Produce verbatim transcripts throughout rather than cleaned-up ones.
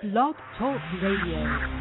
Blog Talk Radio.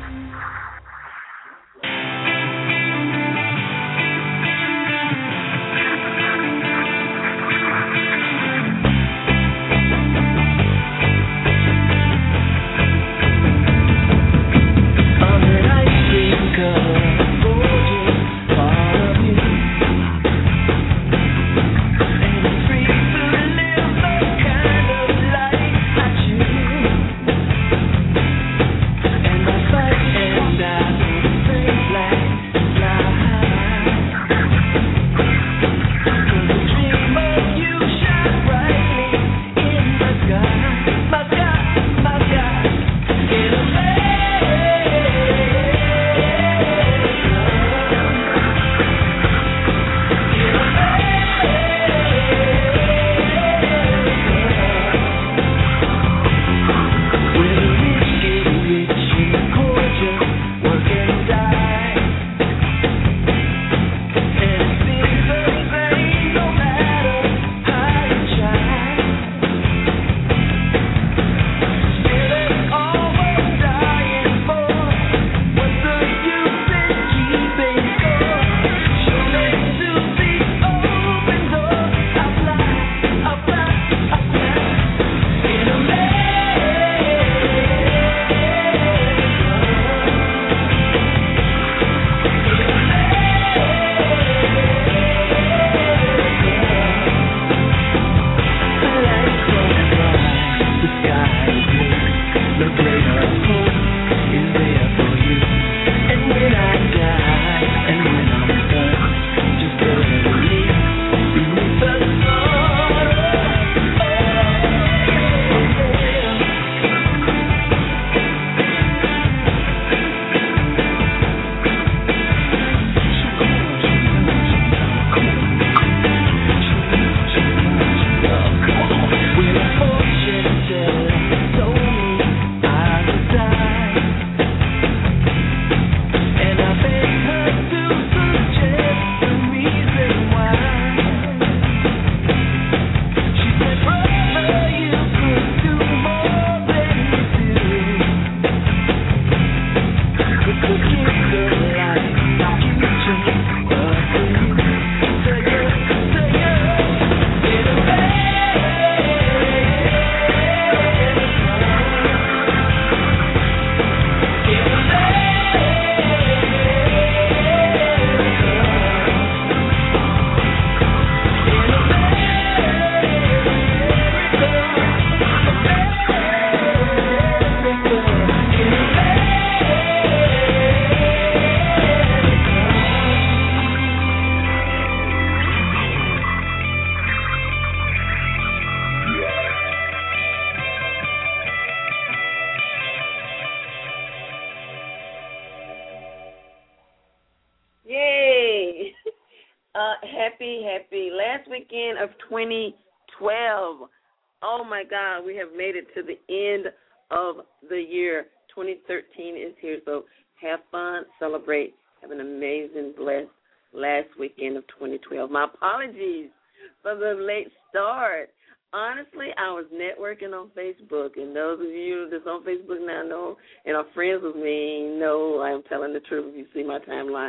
twenty twelve. Oh my God, we have made it to the end of the year. twenty thirteen is here, so have fun, celebrate, have an amazing, blessed last weekend of twenty twelve. My apologies for the late start. Honestly, I was networking on Facebook, and those of you that's on Facebook now know and are friends with me know I'm telling the truth if you see my timeline.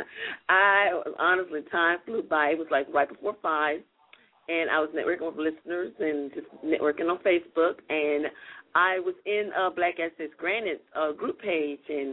I honestly, time flew by. It was like right before five. And I was networking with listeners and just networking on Facebook. And I was in uh, Black Assets Granted uh, group page, and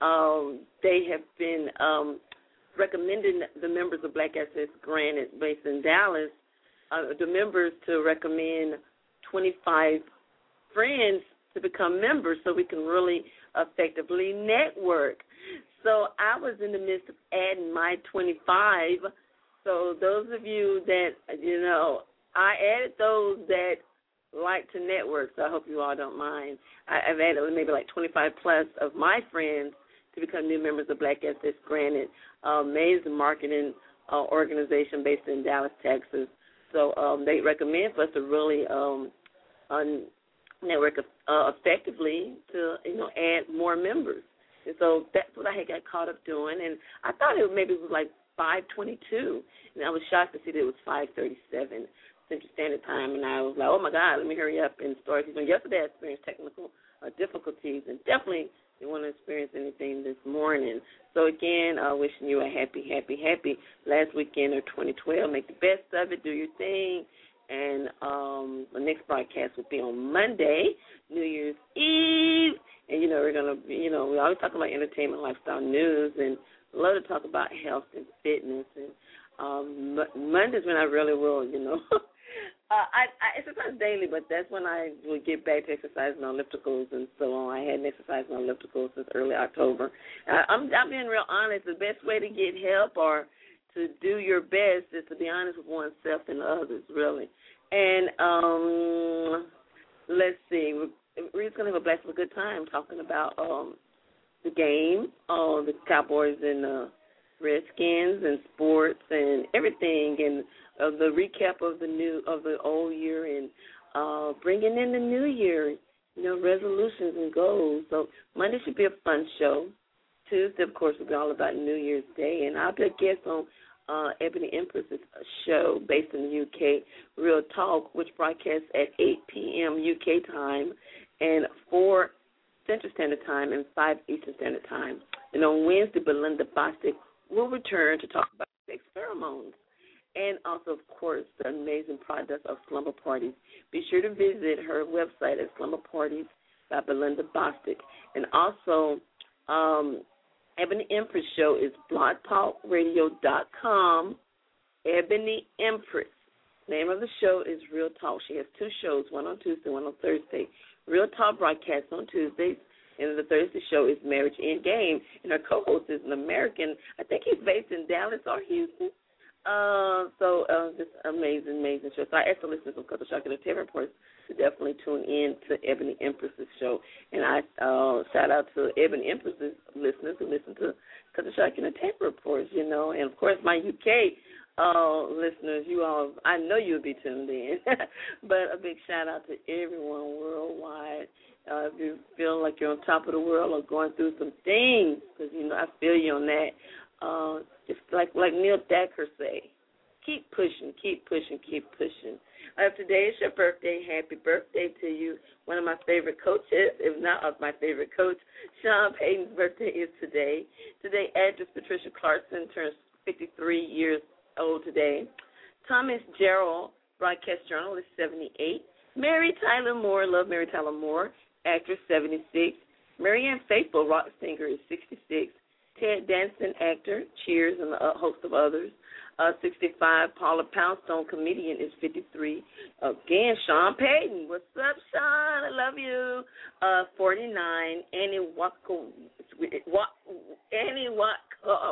um, they have been um, recommending the members of Black Assets Granted based in Dallas, uh, the members to recommend twenty-five friends to become members so we can really effectively network. So I was in the midst of adding my twenty-five. So those of you that, you know, I added those that like to network, so I hope you all don't mind. I, I've added maybe like twenty-five plus of my friends to become new members of Black Assets Granted, uh, amazing marketing uh, organization based in Dallas, Texas. So um, they recommend for us to really um, un- network uh, effectively to, you know, add more members. And so that's what I had got caught up doing, and I thought it maybe it was like five twenty-two, and I was shocked to see that it was five thirty-seven Central Standard Time, and I was like, oh, my God, let me hurry up and start. Because yesterday I experienced technical uh, difficulties, and definitely you want to experience anything this morning. So again, uh, wishing you a happy, happy, happy last weekend of twenty twelve. Make the best of it. Do your thing. And um, the next broadcast will be on Monday, New Year's Eve. And, you know, we're going to, you know, we always talk about entertainment, lifestyle, news, and love to talk about health and fitness. And um, Monday's when I really will, you know. uh, I, I exercise daily, but that's when I will get back to exercising on ellipticals and so on. I hadn't exercised on ellipticals since early October. I, I'm, I'm being real honest. The best way to get help or to do your best is to be honest with oneself and others, really. And um, let's see. We're just going to have a blast of a good time talking about um, the game, uh, the Cowboys and the Redskins and sports and everything, and uh, the recap of the new of the old year, and uh, bringing in the new year, you know, resolutions and goals. So Monday should be a fun show. Tuesday, of course, will be all about New Year's Day, and I'll be a guest on uh, Ebony Empress's show based in the U K, Real Talk, which broadcasts at eight p.m. U K time and four Central Standard Time and five Eastern Standard Time. And on Wednesday, Belinda Bostic will return to talk about sex pheromones and also, of course, the amazing product of Slumber Parties. Be sure to visit her website at Slumber Parties by Belinda Bostic. And also, um, Ebony Empress Show is blog talk radio dot com. Ebony Empress. Name of the show is Real Talk. She has two shows, one on Tuesday, one on Thursday. Real Talk broadcasts on Tuesdays, and the Thursday show is Marriage Endgame. And her co-host is an American. I think he's based in Dallas or Houston. Uh, so uh, just amazing, amazing show. So I asked the listeners of Culture Shock and the Terror Reports to definitely tune in to Ebony Empress's show. And I uh, shout out to Ebony Empress's listeners who listen to Culture Shock and the Terror Reports, you know. And, of course, my U K uh, listeners, you all, I know you'll be tuned in. But a big shout-out to everyone worldwide. Uh, if you feel like you're on top of the world or going through some things, because, you know, I feel you on that. Uh, just like like Neil Thacker say, keep pushing, keep pushing, keep pushing. Uh, today is your birthday. Happy birthday to you. One of my favorite coaches, if not of my favorite coach, Sean Payton's birthday is today. Today, actress Patricia Clarkson turns fifty-three years old today. Thomas Gerald, broadcast journalist, seventy-eight. Mary Tyler Moore, love Mary Tyler Moore, actress, seventy-six. Marianne Faithfull, rock singer, is sixty-six. Ted Danson, actor, Cheers, and a host of others, uh, sixty-five. Paula Poundstone, comedian, is fifty-three. Again, Sean Payton. What's up, Sean? I love you. Uh, forty-nine. Annie Wako, Annie Wako,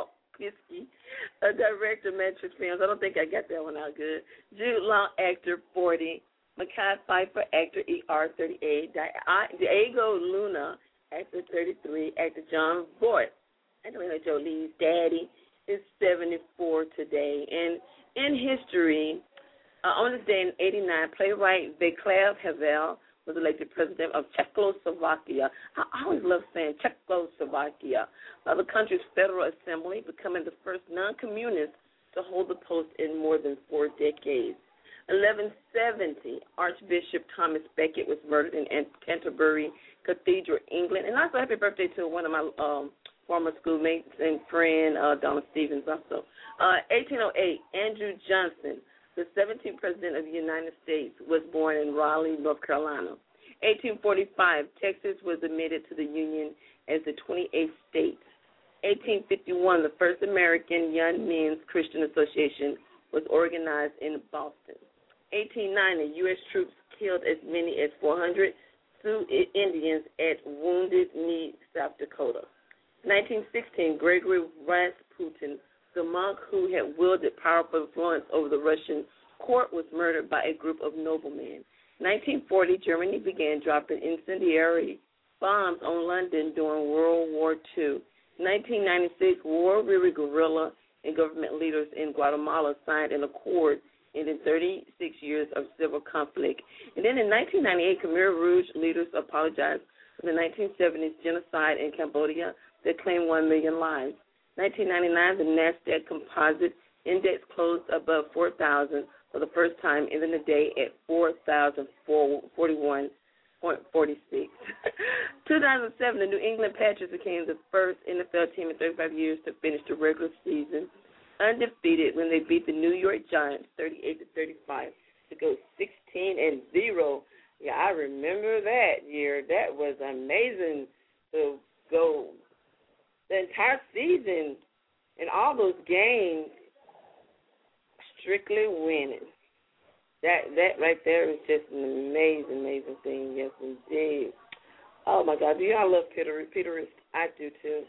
a director, Matrix Films. I don't think I got that one out good. Jude Law, actor, forty. Mekhi Phifer, actor, E R, thirty-eight. Diego Luna, actor, thirty-three. Actor John Voight, Angelina Jolie's daddy, is seventy-four today. And in history, uh, on this day in eighty-nine, playwright Václav Havel was elected president of Czechoslovakia. I always love saying Czechoslovakia, uh, the country's federal assembly, becoming the first non-communist to hold the post in more than four decades. eleven seventy, Archbishop Thomas Becket was murdered in Canterbury Cathedral, England. And also happy birthday to one of my um, former schoolmates and friend, uh, Donna Stevens also. Uh, eighteen oh eight, Andrew Johnson, the seventeenth president of the United States, was born in Raleigh, North Carolina. eighteen forty-five, Texas was admitted to the Union as the twenty-eighth state. eighteen fifty-one, the first American Young Men's Christian Association was organized in Boston. eighteen ninety, U S troops killed as many as four hundred Sioux Indians at Wounded Knee, South Dakota. nineteen sixteen, Gregory Rasputin, the monk who had wielded powerful influence over the Russian court, was murdered by a group of noblemen. nineteen forty, Germany began dropping incendiary bombs on London during World War Two. nineteen ninety-six, war-weary guerrilla and government leaders in Guatemala signed an accord ending thirty-six years of civil conflict. And then in nineteen ninety-eight, Khmer Rouge leaders apologized for the nineteen seventies genocide in Cambodia that claimed one million lives. nineteen ninety-nine, the NASDAQ Composite Index closed above four thousand for the first time, ending the day at four thousand forty-one. point four six. two thousand seven, the New England Patriots became the first N F L team in thirty-five years to finish the regular season undefeated when they beat the New York Giants thirty-eight to thirty-five to go sixteen and zero. Yeah, I remember that year. That was amazing to go the entire season and all those games strictly winning. That that right there is just an amazing, amazing thing. Yes, indeed. Oh, my God. Do y'all love Peter? Peter, I do, too.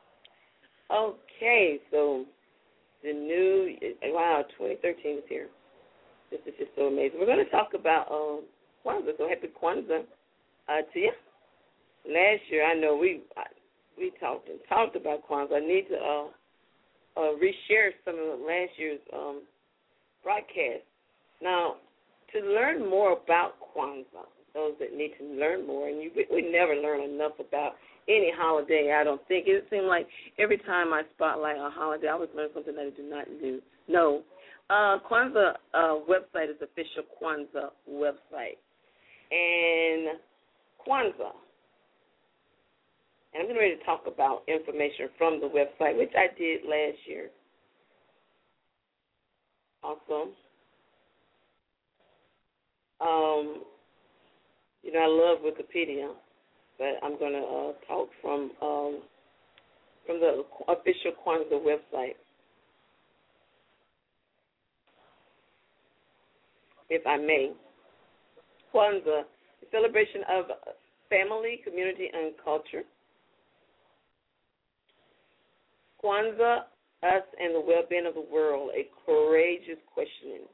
Okay, so the new, wow, twenty thirteen is here. This is just so amazing. We're going to talk about um, Kwanzaa, so happy Kwanzaa uh, to you. Last year, I know we we talked and talked about Kwanzaa. I need to uh, uh, reshare some of last year's um, broadcast. Now, to learn more about Kwanzaa, those that need to learn more, and you, we never learn enough about any holiday, I don't think. It seems like every time I spotlight a holiday, I always learn something that I do not do. No. Uh, Kwanzaa uh, website is official Kwanzaa website. And Kwanzaa, and I'm getting ready to talk about information from the website, which I did last year. Awesome. Um, you know, I love Wikipedia, but I'm going to uh, talk from um, from the official Kwanzaa website, if I may. Kwanzaa, the celebration of family, community, and culture. Kwanzaa, us and the well-being of the world, a courageous questioning.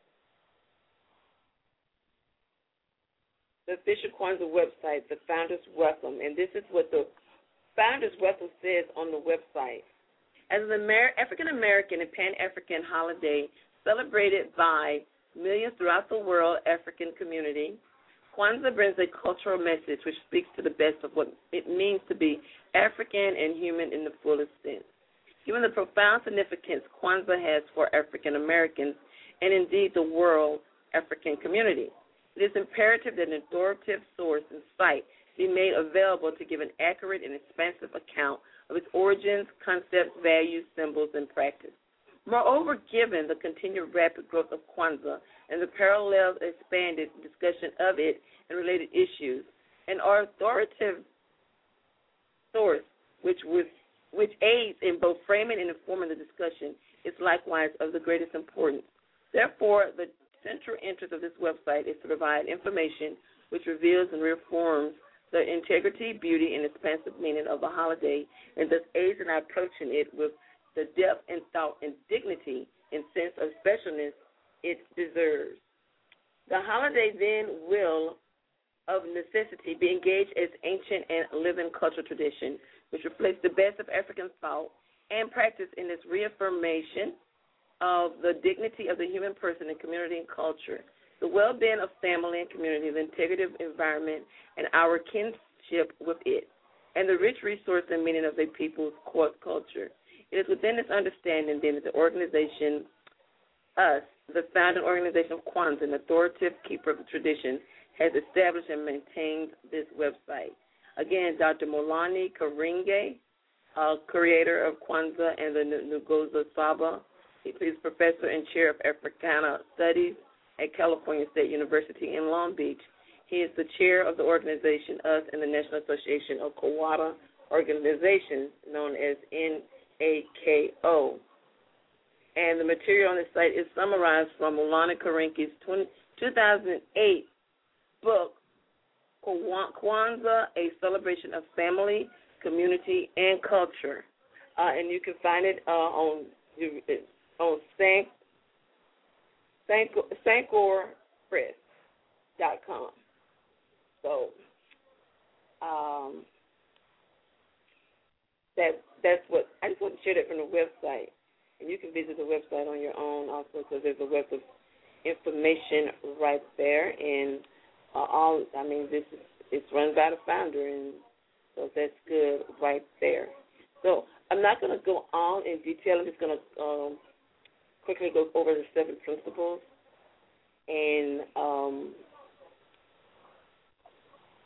The official Kwanzaa website, the Founders Welcome, and this is what the Founders Welcome says on the website. As an Amer- African-American and Pan-African holiday celebrated by millions throughout the world African community, Kwanzaa brings a cultural message which speaks to the best of what it means to be African and human in the fullest sense. Given the profound significance Kwanzaa has for African Americans and indeed the world African community, it is imperative that an authoritative source and site be made available to give an accurate and expansive account of its origins, concepts, values, symbols, and practice. Moreover, given the continued rapid growth of Kwanzaa and the parallel expanded discussion of it and related issues, an authoritative source which, was, which aids in both framing and informing the discussion is likewise of the greatest importance. Therefore, the central interest of this website is to provide information which reveals and reaffirms the integrity, beauty, and expansive meaning of the holiday, and thus aids in approaching it with the depth and thought and dignity and sense of specialness it deserves. The holiday then will, of necessity, be engaged as ancient and living cultural tradition, which reflects the best of African thought and practice in its reaffirmation of the dignity of the human person in community and culture, the well-being of family and community, the integrative environment, and our kinship with it, and the rich resource and meaning of the people's culture. It is within this understanding, then, that the organization, us, the founding organization of Kwanzaa, an authoritative keeper of the tradition, has established and maintained this website. Again, Doctor Molani Karinge, uh, creator of Kwanzaa and the Ngozi Saba. He is professor and chair of Africana Studies at California State University in Long Beach. He is the chair of the organization, us, and the National Association of Kawada Organizations, known as N A K O. And the material on the site is summarized from Molani Karinge's two thousand eight book, Kwanzaa, A Celebration of Family, Community, and Culture. Uh, and you can find it uh, on on Sank, Sancor Press dot com. So um, that that's what I just want to share that from the website, and you can visit the website on your own also, because there's a web of information right there, and uh, all I mean this is it's run by the founder, and so that's good right there. So I'm not going to go on in detail. I'm just going to um, quickly go over the seven principles, and um,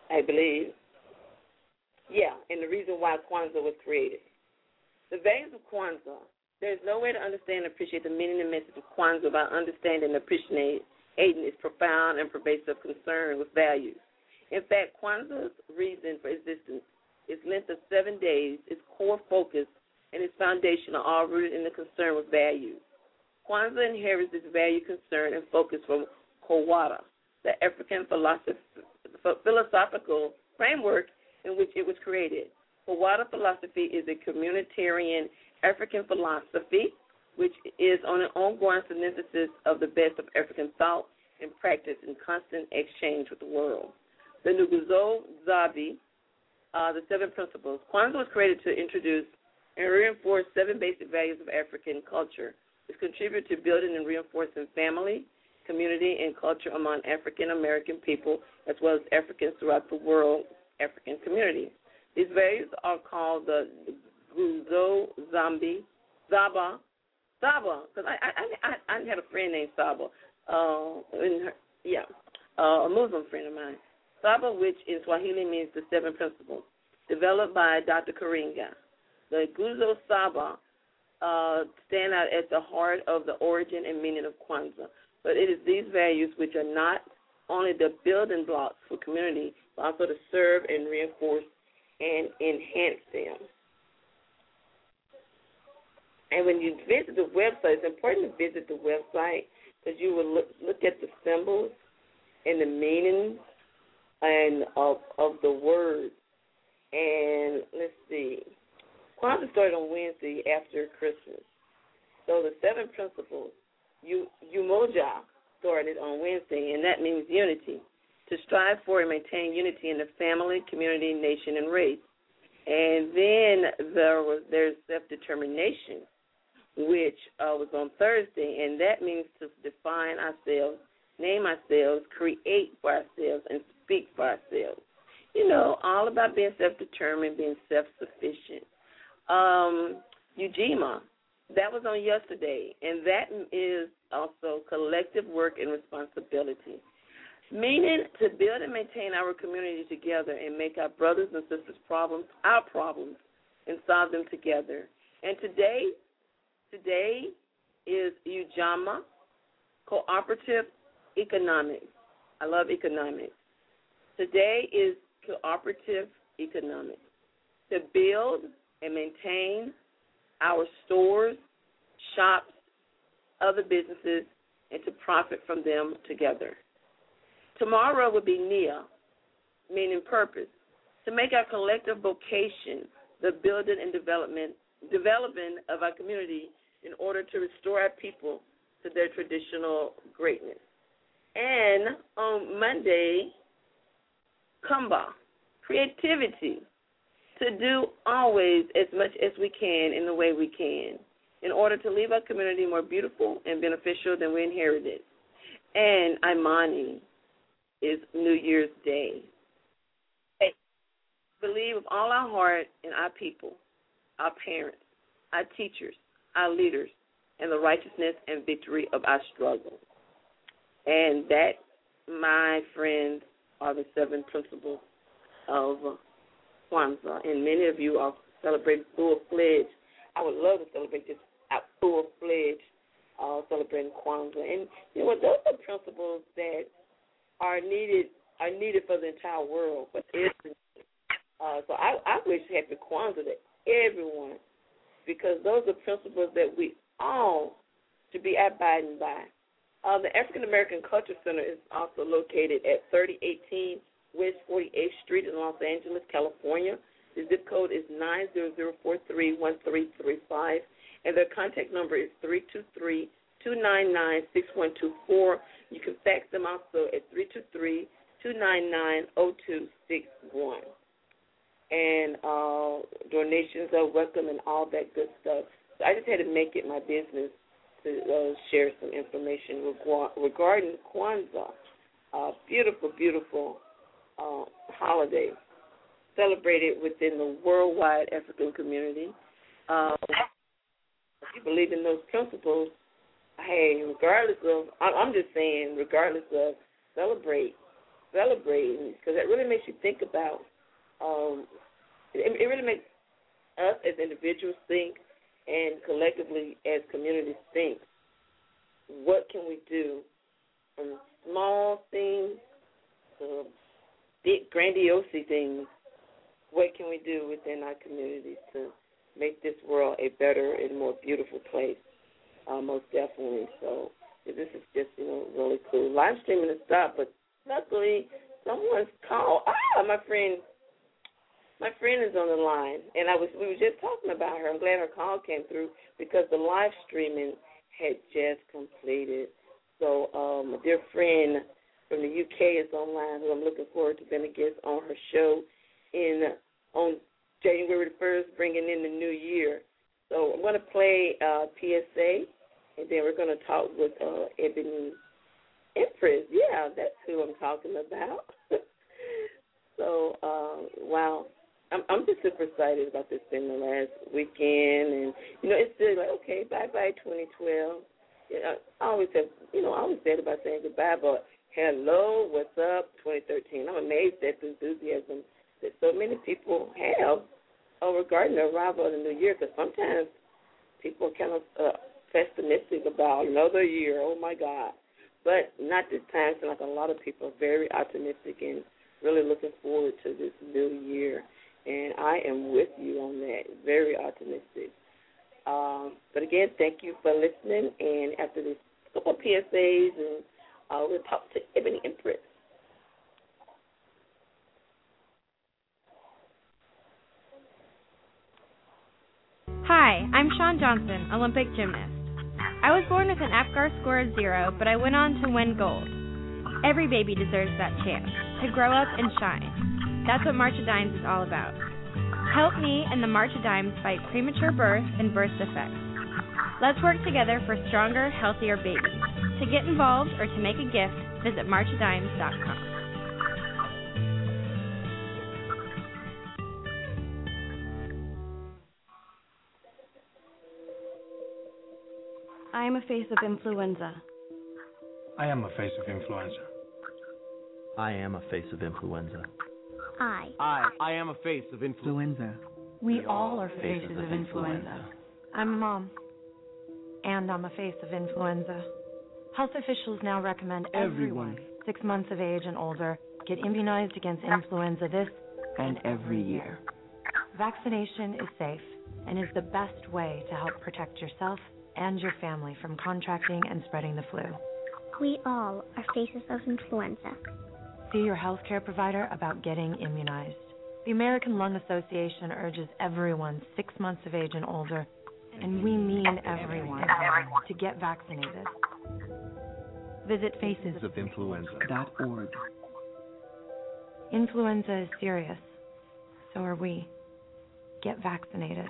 I believe. Yeah, and the reason why Kwanzaa was created. The values of Kwanzaa. There is no way to understand and appreciate the meaning and message of Kwanzaa without understanding and appreciating its profound and pervasive concern with values. In fact, Kwanzaa's reason for existence, its length of seven days, its core focus, and its foundation are all rooted in the concern with values. Kwanzaa inherits this value, concern, and focus from Kowada, the African philosoph- philosophical framework in which it was created. Kowada philosophy is a communitarian African philosophy which is on an ongoing synthesis of the best of African thought and practice in constant exchange with the world. The Nguzo Zabi, uh, the seven principles. Kwanzaa was created to introduce and reinforce seven basic values of African culture. It's contributed to building and reinforcing family, community, and culture among African American people, as well as Africans throughout the world, African community. These values are called the Nguzo Zambi, Zaba, Saba, because I, I I I had a friend named Saba, uh, in her, yeah, uh, a Muslim friend of mine. Saba, which in Swahili means the seven principles, developed by Doctor Karinga. The Nguzo Saba uh, stand out at the heart of the origin and meaning of Kwanzaa. But it is these values which are not only the building blocks for community, but also to serve and reinforce and enhance them. And when you visit the website, it's important to visit the website because you will look, look at the symbols and the meanings and of of the words. And let's see, Kwanzaa started on Wednesday after Christmas. So the seven principles, you Umoja started on Wednesday, and that means unity, to strive for and maintain unity in the family, community, nation, and race. And then there was there's self-determination, which uh, was on Thursday, and that means to define ourselves, name ourselves, create for ourselves, and speak for ourselves. You know, all about being self-determined, being self-sufficient. Um, Ujima, that was on yesterday, and that is also collective work and responsibility, meaning to build and maintain our community together and make our brothers and sisters' problems our problems and solve them together. And today, today is Ujamaa, cooperative economics. I love economics. Today is cooperative economics, to build and maintain our stores, shops, other businesses, and to profit from them together. Tomorrow will be Nia, meaning purpose, to make our collective vocation the building and development, development of our community in order to restore our people to their traditional greatness. And on Monday, Kumba, creativity, to do always as much as we can in the way we can in order to leave our community more beautiful and beneficial than we inherited. And Imani is New Year's Day. Hey, believe with all our heart in our people, our parents, our teachers, our leaders, and the righteousness and victory of our struggle. And that, my friends, are the seven principles of Kwanzaa. And many of you are celebrating full-fledged. I would love to celebrate this full-fledged uh, celebrating Kwanzaa. And you know what? Those are principles that are needed are needed for the entire world. But uh, so I, I wish happy Kwanzaa to everyone, because those are principles that we all should be abiding by. Uh, the African American Culture Center is also located at thirty eighteen West forty-eighth Street in Los Angeles, California. The zip code is nine zero zero four three one three three five, and their contact number is three two three, two nine nine, six one two four. You can fax them also at three two three, two nine nine, zero two six one. And uh, donations are welcome and all that good stuff. So I just had to make it my business to uh, share some information regarding Kwanzaa, uh, beautiful, beautiful uh, holiday celebrated within the worldwide African community. Uh, if you believe in those principles, hey, regardless of, I'm just saying, regardless of, celebrate, celebrating, because it really makes you think about, um, it, it really makes us as individuals think and collectively as communities think, what can we do from small things to big grandiose things, what can we do within our communities to make this world a better and more beautiful place, uh, most definitely. So this is just, you know, really cool. Live streaming is stopped, but luckily someone's called. Ah, my friend, my friend is on the line, and I was we were just talking about her. I'm glad her call came through because the live streaming had just completed. So um, a dear friend from the U K is online, who I'm looking forward to being a guest on her show in on January the first, bringing in the new year. So I'm going to play uh, P S A, and then we're going to talk with uh, Ebony Empress. Yeah, that's who I'm talking about. So, uh, wow. I'm, I'm just super excited about this thing the last weekend. And, you know, it's still like, okay, bye-bye twenty twelve. You know, I always have, you know, I always said about saying goodbye, but hello, what's up, twenty thirteen. I'm amazed at the enthusiasm that so many people have uh, regarding the arrival of the new year, because sometimes people are kind of uh, pessimistic about another year. Oh, my God. But not this time. So like a lot of people are very optimistic and really looking forward to this new year. And I am with you on that, very optimistic. Um, but, again, thank you for listening. And after this couple of P S As, and uh, we'll talk to Ebony Empress. Hi, I'm Shawn Johnson, Olympic gymnast. I was born with an APGAR score of zero, but I went on to win gold. Every baby deserves that chance, to grow up and shine. That's what March of Dimes is all about. Help me and the March of Dimes fight premature birth and birth defects. Let's work together for stronger, healthier babies. To get involved or to make a gift, visit march of dimes dot com. I am a face of influenza. I am a face of influenza. I am a face of influenza. I. I. I am a face of influenza. We, we all are faces, faces of, of influenza. influenza. I'm a mom. And I'm a face of influenza. Health officials now recommend everyone, everyone six months of age and older get immunized against influenza this and every year. Vaccination is safe and is the best way to help protect yourself and your family from contracting and spreading the flu. We all are faces of influenza. See your healthcare provider about getting immunized. The American Lung Association urges everyone six months of age and older, and we mean everyone, to get vaccinated. Visit faces of influenza dot org. Influenza is serious. So are we. Get vaccinated.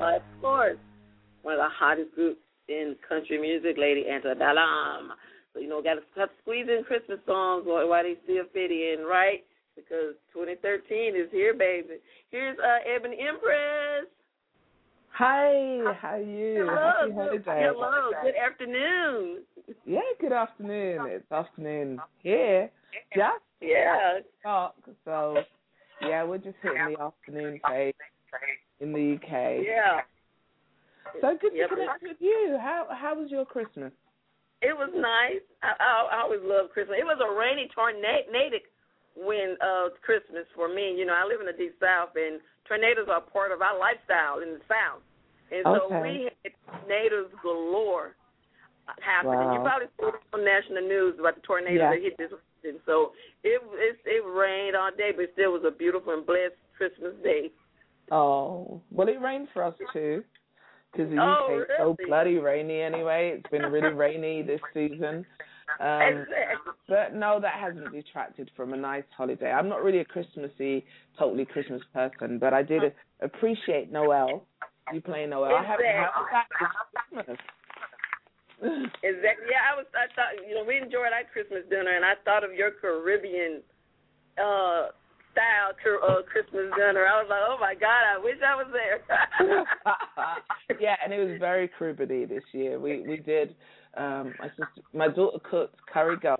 Of course. One of the hottest groups in country music, Lady Antebellum. So, you know, got to have to squeeze in Christmas songs while, while they still fit in, right? Because twenty thirteen is here, baby. Here's uh, Ebony Empress. Hi, how are you? Hello. Happy holiday. Hello. Good afternoon. Yeah, good afternoon. It's afternoon here. Just yeah. Dark, so yeah, we're just hitting the afternoon phase in the U K. Yeah. So good yep. to connect with you. How how was your Christmas? It was nice. I, I, I always love Christmas. It was a rainy, tornadic wind uh, Christmas for me. You know, I live in the deep South, and tornadoes are part of our lifestyle in the South. And so okay. we had tornadoes galore happening. Wow. You probably saw it on national news about the tornadoes yeah. that hit this region. So it, it it rained all day, but it still was a beautiful and blessed Christmas day. Oh, well, it rained for us too. Because the oh, U K is really? so bloody rainy anyway. It's been really rainy this season. Um, exactly. But no, that hasn't detracted from a nice holiday. I'm not really a Christmassy, totally Christmas person, but I did appreciate Noel. You play Noel. Exactly. I haven't had that this Christmas. Exactly. Yeah, I was. I thought you know we enjoyed our Christmas dinner, and I thought of your Caribbean uh, style uh, Christmas dinner. I was like, oh my God, I wish I was there. Yeah, and it was very Caribbean this year. We we did. Um, my sister, my daughter cooked curry goat,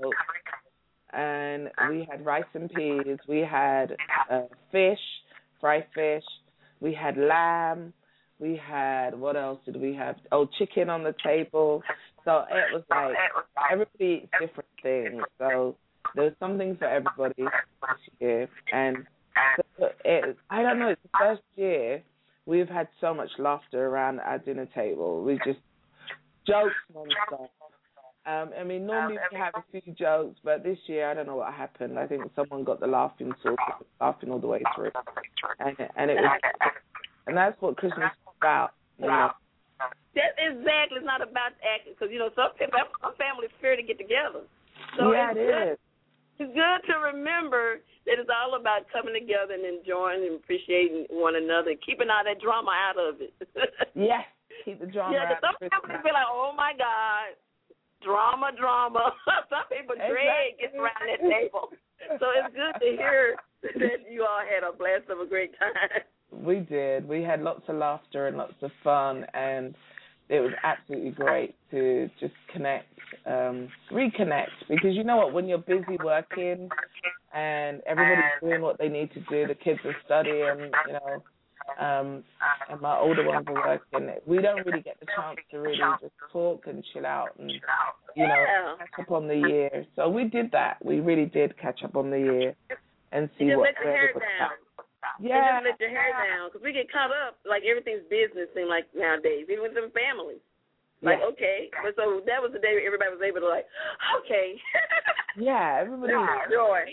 and we had rice and peas. We had uh, fish, fried fish. We had lamb. We had, what else did we have? Oh, chicken on the table. So it was like everybody eats different things. So there was something for everybody this year. And so it, I don't know, it's the first year we've had so much laughter around our dinner table. We just jokes nonstop. Um, I mean, normally we have a few jokes, but this year I don't know what happened. I think someone got the laughing sauce, laughing all the way through, and and it was, and that's what Christmas is about, you know. That exactly. It's not about acting, because you know some people, some families fear to get together. So yeah, it's it good. is. It's good to remember that it's all about coming together and enjoying and appreciating one another, and keeping all that drama out of it. Yes, keep the drama yeah, out. Yeah, some families be like, oh my God. Drama, drama. Some people dread getting around that table. So it's good to hear that you all had a blast of a great time. We did. We had lots of laughter and lots of fun, and it was absolutely great to just connect, um, reconnect, because you know what, when you're busy working and everybody's doing what they need to do, the kids are studying, you know, Um, and my older ones are working. We don't really get the chance to really just talk and chill out and, you know, yeah. catch up on the year. So we did that. We really did catch up on the year and see you just what. let your hair down. Yeah. You just let your hair down, because we get caught up like everything's business. Seem like nowadays, even with them families. Like yeah. okay, but so that was the day everybody was able to like, okay. Yeah, everybody was joy.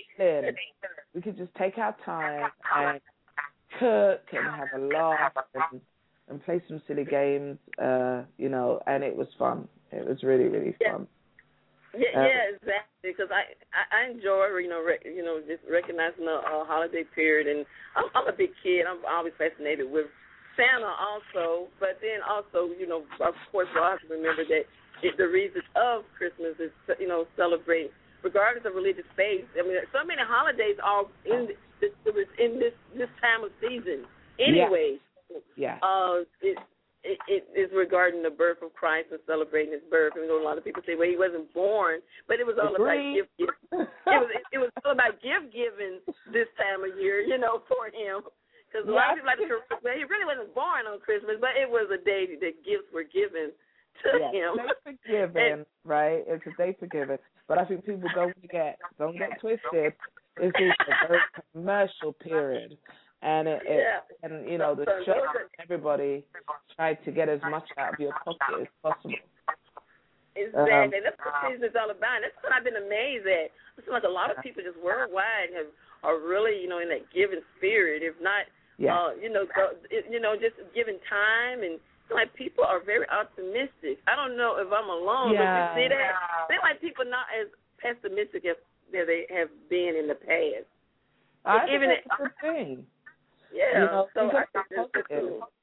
We could just take our time and cook and have a laugh and, and play some silly games, uh, you know, and it was fun. It was really, really fun. Yeah, um, yeah, exactly. Because I, I, I enjoy, you know, re, you know, just recognizing the uh, holiday period, and I'm, I'm a big kid. I'm always fascinated with Santa, also, but then also, you know, of course, we have to remember that it, the reason of Christmas is, you know, celebrate regardless of religious faith. I mean, so many holidays are in this, in this this time of season. Anyway, yeah. Uh, it, it it is regarding the birth of Christ and celebrating His birth. And you know, a lot of people say, well, He wasn't born, but it was all Agreed. about gift giving. It was it, it was all about gift giving this time of year, you know, for Him. Because a lot of people like to, well, He really wasn't born on Christmas, but it was a day that gifts were given to yeah, Him. Day for giving, right? It's a day for giving. But I think people don't get, don't get twisted. This is a very commercial period, and it, it yeah. and you know the show everybody tried to get as much out of your pocket as possible. Exactly, Um, that's what season is all about. That's what I've been amazed at. It seems like a lot of people just worldwide have are really, you know, in that giving spirit. If not, yeah. uh, you know, so, you know, just giving time, and like people are very optimistic. I don't know if I'm alone, yeah. but you see that? They're like people not as pessimistic as they have been in the past. I think Even that's it, a good thing. Yeah, you know, so I think think that's positive. cool.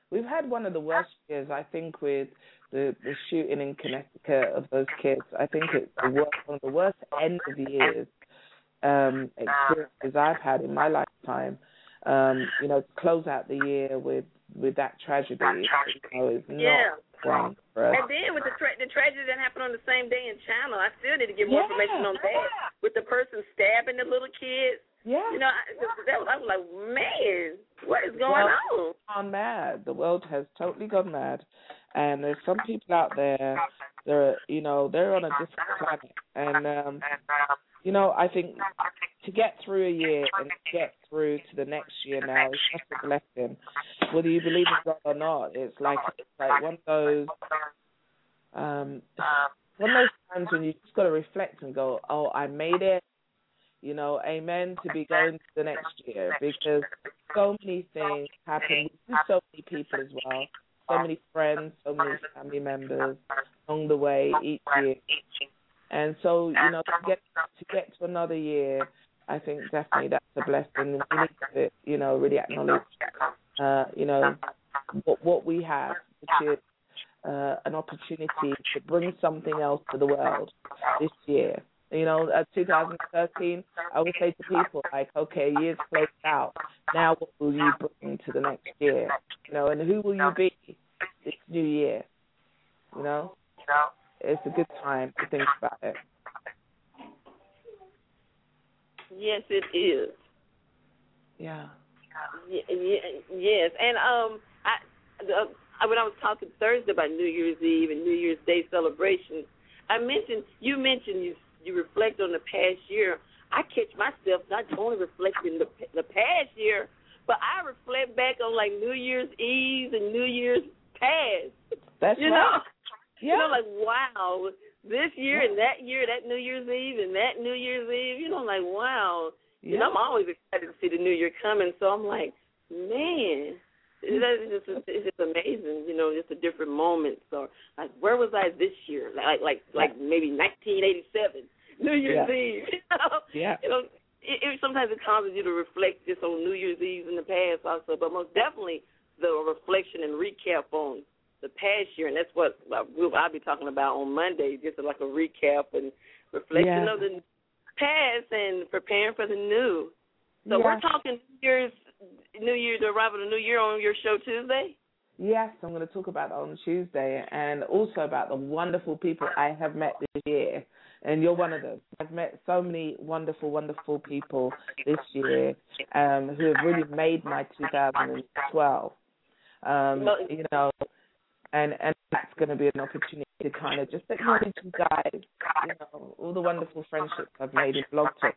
we've had one of the worst years, I think, with the, the shooting in Connecticut of those kids. I think it's the worst, one of the worst end of years um, experiences I've had in my lifetime. Um, you know, to close out the year with, with that tragedy, you know, is not yeah. one for us. And then with the tra- the tragedy that happened on the same day in China, I still need to get more yeah. information on that. With the person stabbing the little kids. Yeah. You know, I, that was, I was like, man, what is going well, on? Gone mad. The world has totally gone mad. And there's some people out there, they're, you know, they're on a different planet. And, um, you know, I think to get through a year and to get through to the next year now is just a blessing. Whether you believe in God or not, it's like it's like one of those um, one of those times when you just got to reflect and go, oh, I made it. You know, amen to be going to the next year, because so many things happen with so many people as well, so many friends, so many family members along the way each year. And so, you know, to get to get to another year, I think definitely that's a blessing. We need to, you know, really acknowledge, uh, you know, what, what we have, which is uh, an opportunity to bring something else to the world this year. You know, uh, two thousand thirteen, I would say to people, like, okay, year's closed out. Now what will you bring to the next year? You know, and who will you be this new year? You know? It's a good time to think about it. Yes, it is. Yeah. Y- y- yes, and um, I, uh, when I was talking Thursday about New Year's Eve and New Year's Day celebrations, I mentioned you mentioned you you reflect on the past year. I catch myself not only reflecting the the past year, but I reflect back on like New Year's Eve and New Year's past. That's you right. know. Yeah. You know, like, wow, this year and that year, that New Year's Eve and that New Year's Eve, you know, like, wow. Yeah. You know, I'm always excited to see the new year coming, so I'm like, man, it's just, it's just amazing, you know, just a different moment. So, like, where was I this year? Like, like, like maybe nineteen eighty-seven, New Year's yeah. Eve, you know? Yeah. You know, it, it, sometimes it causes you to reflect just on New Year's Eve in the past also, but most definitely the reflection and recap on the past year, and that's what I'll be talking about on Monday, just like a recap and reflection yeah. of the past and preparing for the new. So yeah. we're talking New Year's, New Year's, the arrival of the New Year on your show Tuesday? Yes, I'm going to talk about that on Tuesday, and also about the wonderful people I have met this year, and you're one of them. I've met so many wonderful, wonderful people this year um, who have really made my two thousand twelve. Um, you know, And and that's going to be an opportunity to kind of just acknowledge you guys, you know, all the wonderful friendships I've made in Blog Talk.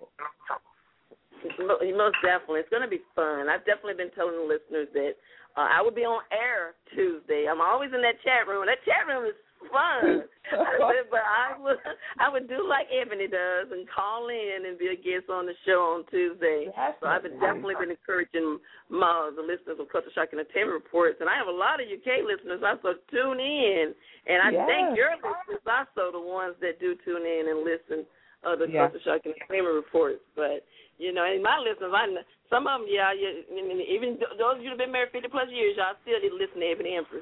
Most definitely. It's going to be fun. I've definitely been telling the listeners that uh, I will be on air Tuesday. I'm always in that chat room. That chat room is fun. But I would, I would do like Ebony does and call in and be a guest on the show on Tuesday. Definitely. So I've been definitely been encouraging my, the listeners of Culture Shock Entertainment Reports. And I have a lot of U K listeners also tune in. And I yes. think your listeners also the ones that do tune in and listen uh, the yes. Culture Shock Entertainment Reports. But, you know, and my listeners, I know, some of them, yeah, yeah, even those of you that have been married fifty plus years, y'all still need to listen to Ebony Empress.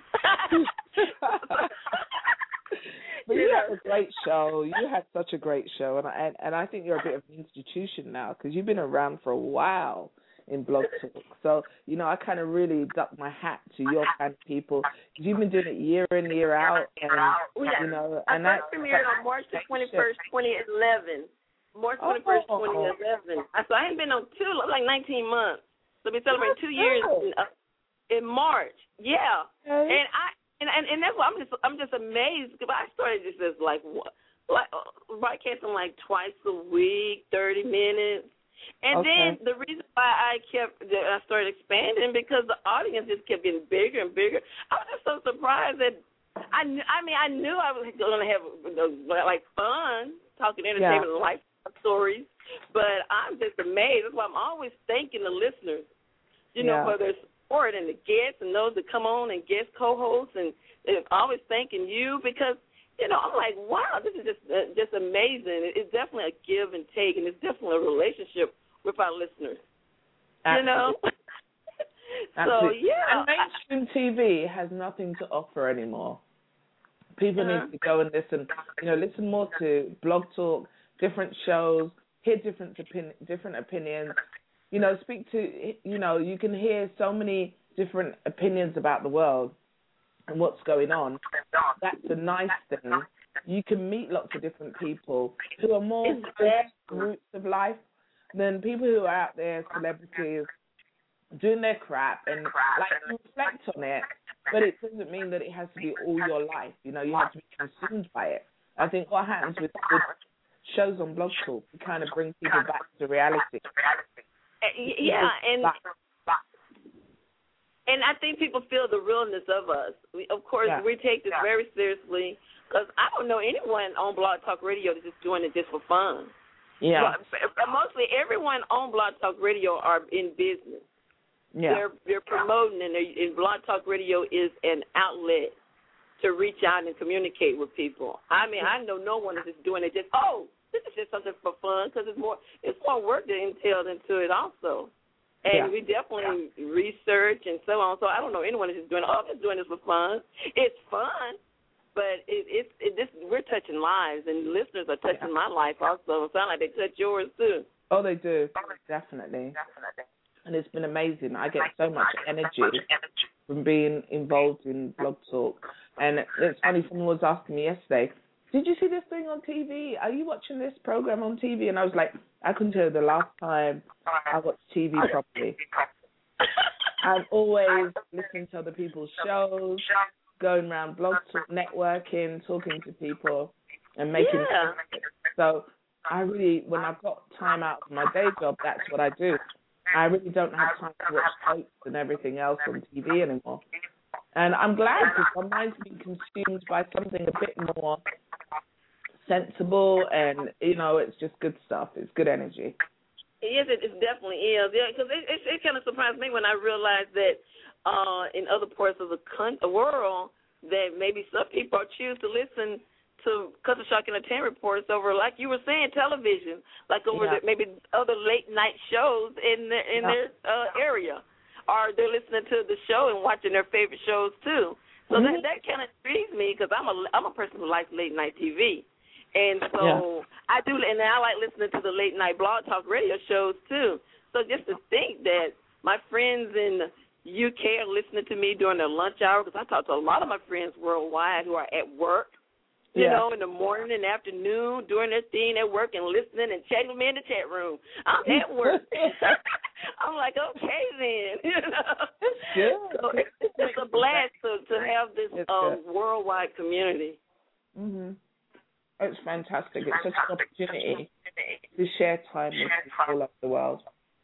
But you had a great show. You had such a great show, and I, and I think you're a bit of an institution now because you've been around for a while in Blog Talk. So, you know, I kind of really duck my hat to your kind of people. You've been doing it year in, year out, and, you know, and I that premiered on March the twenty-first, twenty eleven. March twenty-first, oh. twenty eleven. So I ain't been on two, like nineteen months. So we celebrating two years in, uh, in March. Yeah. Okay. And I and, and and that's why I'm just I'm just amazed because I started just as like what like uh, broadcasting like twice a week, thirty minutes. And okay. then the reason why I kept I started expanding because the audience just kept getting bigger and bigger. I was just so surprised that I knew, I mean I knew I was going to have like fun talking entertainment yeah. and life stories, but I'm just amazed. That's why I'm always thanking the listeners, you know, yeah. for their support and the guests and those that come on and guest co-hosts, and, and always thanking you because, you know, I'm like, wow, this is just uh, just amazing. It's definitely a give and take, and it's definitely a relationship with our listeners. Absolutely. You know, Absolutely. So, yeah. And mainstream T V has nothing to offer anymore. People uh-huh. need to go and listen, you know, listen more to Blog Talk, different shows, hear different opinion, different opinions. You know, speak to, you know, you can hear so many different opinions about the world and what's going on. That's a nice thing. You can meet lots of different people who are more roots of life than people who are out there, celebrities, doing their crap and like you reflect on it, but it doesn't mean that it has to be all your life. You know, you have to be consumed by it. I think what happens with, with shows on Blog Talk, we kind of bring people back to reality. Yeah, and and I think people feel the realness of us. We, of course, yeah. we take this very seriously because I don't know anyone on Blog Talk Radio that's just doing it just for fun. Yeah. But mostly everyone on Blog Talk Radio are in business. Yeah. They're they're promoting, and, they're, and Blog Talk Radio is an outlet to reach out and communicate with people. I mean, I know no one is just doing it just, oh, this is just something for fun, because it's more it's more work that entails into it also. And yeah. we definitely yeah. research and so on. So I don't know anyone is just doing, oh, I'm just doing this for fun. It's fun, but it, it's it, this we're touching lives, and listeners are touching yeah. my life also. It sounds like they touch yours too. Oh, they do, definitely. Definitely. And it's been amazing. I get so much energy from being involved in Blog Talk. And it's funny, someone was asking me yesterday, did you see this thing on T V? Are you watching this program on T V? And I was like, I couldn't tell you the last time I watched T V properly. I'm always listening to other people's shows, going around Blog Talk, networking, talking to people, and making yeah. So I really, when I've got time out of my day job, that's what I do. I really don't have time to watch soaps and everything else on T V anymore. And I'm glad, because my mind's been consumed by something a bit more sensible, and, you know, it's just good stuff. It's good energy. Yes, it, it definitely is. Yeah, because it, it, it kind of surprised me when I realized that uh, in other parts of the, con- the world that maybe some people choose to listen to Culture Shock Entertainment reports over, like you were saying, television, like over yeah. the, maybe other late night shows in the, in yeah. their uh, area, or they're listening to the show and watching their favorite shows too. So mm-hmm. that that kind of intrigues me, because I'm a I'm a person who likes late night T V, and so yeah. I do, and I like listening to the late night Blog Talk Radio shows too. So just to think that my friends in the U K are listening to me during their lunch hour, because I talk to a lot of my friends worldwide who are at work. You yeah. know, in the morning and afternoon, doing their thing at work and listening and chatting with me in the chat room. I'm at work. I'm like, okay then. You know? It's good. So it's, it's a blast to, to have this uh, worldwide community. Mm-hmm. It's fantastic. It's such an opportunity to share time with people all over the world.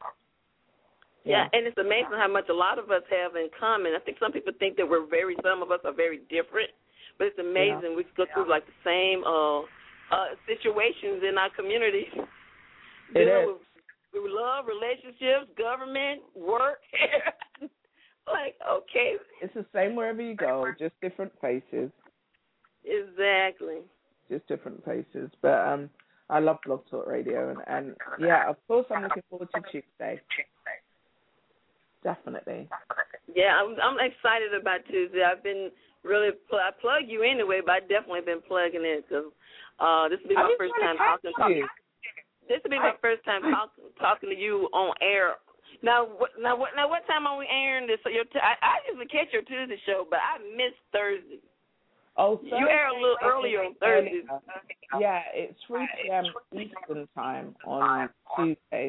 Yeah. yeah, and it's amazing how much a lot of us have in common. I think some people think that we're very, some of us are very different. But it's amazing. Yeah. We go through like the same uh, uh, situations in our communities. It is. With, with love, relationships, government, work. Like, okay. It's the same wherever you go, just different faces. Exactly. Just different faces. But um, I love Blog Talk Radio. And, and, yeah, of course I'm looking forward to Tuesday. Definitely. Yeah, I'm, I'm excited about Tuesday. I've been... Really, pl- I plug you anyway, but I've definitely been plugging it, because uh, this will be my first time talking. talking. This will be my first time talk, talking to you on air. Now, what, now, what, now, what time are we airing this? So your t- I, I usually catch your Tuesday show, but I miss Thursday. Oh, Thursday, you air a little earlier on Thursdays. Yeah, it's three p.m. Eastern time on Tuesdays.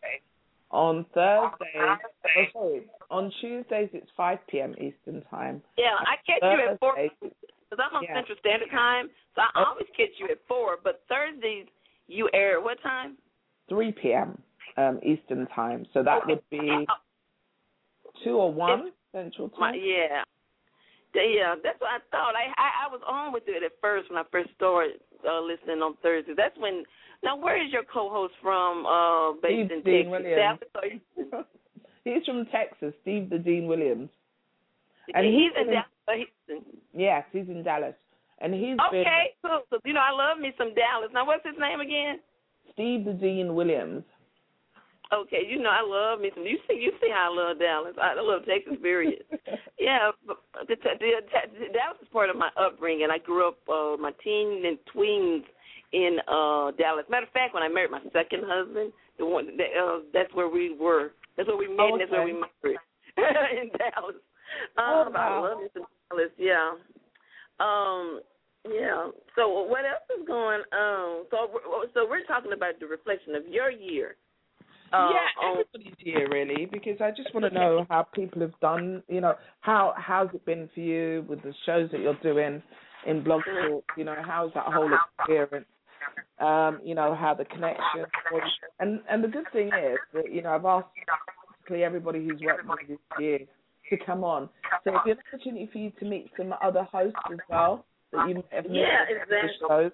On Thursdays, oh, sorry, on Tuesdays it's five p.m. Eastern time. Yeah, I catch Thursdays, you at four, because I'm on yeah. Central Standard Time, so I always catch you at four, but Thursdays you air at what time? three p.m. Um, Eastern time, so that would be two or one Central Time. Yeah, yeah, that's what I thought. I, I I was on with it at first when I first started uh, listening on Thursdays. That's when. Now, where is your co-host from? Uh, based Steve in Dean Texas. Williams. He's from Texas, Steve the Dean Williams. And he's, he's in Dallas. Houston. Yes, he's in Dallas, and he's okay. been, cool. So, you know, I love me some Dallas. Now, what's his name again? Steve the Dean Williams. Okay, you know I love me some. You see, you see how I love Dallas. I love Texas, period. Yeah, but the, the, the, Dallas is part of my upbringing. I grew up uh, my teen and tweens in uh, Dallas. Matter of fact, when I married my second husband, the one that, uh, that's where we were. That's where we met. Oh, okay. And that's where we married in Dallas. Oh, Um, wow. I love it in Dallas. Yeah. Um. Yeah. So what else is going on? So so we're talking about the reflection of your year. Uh, yeah, everybody's here really, because I just want to know how people have done. You know, how how's it been for you with the shows that you're doing in Blog Talk? You know, how's that whole experience? Um, you know, how the connection. And and the good thing is that, you know, I've asked basically everybody who's worked with me this year to come on. So it'll be an opportunity for you to meet some other hosts as well that you have met yeah, on exactly. the shows,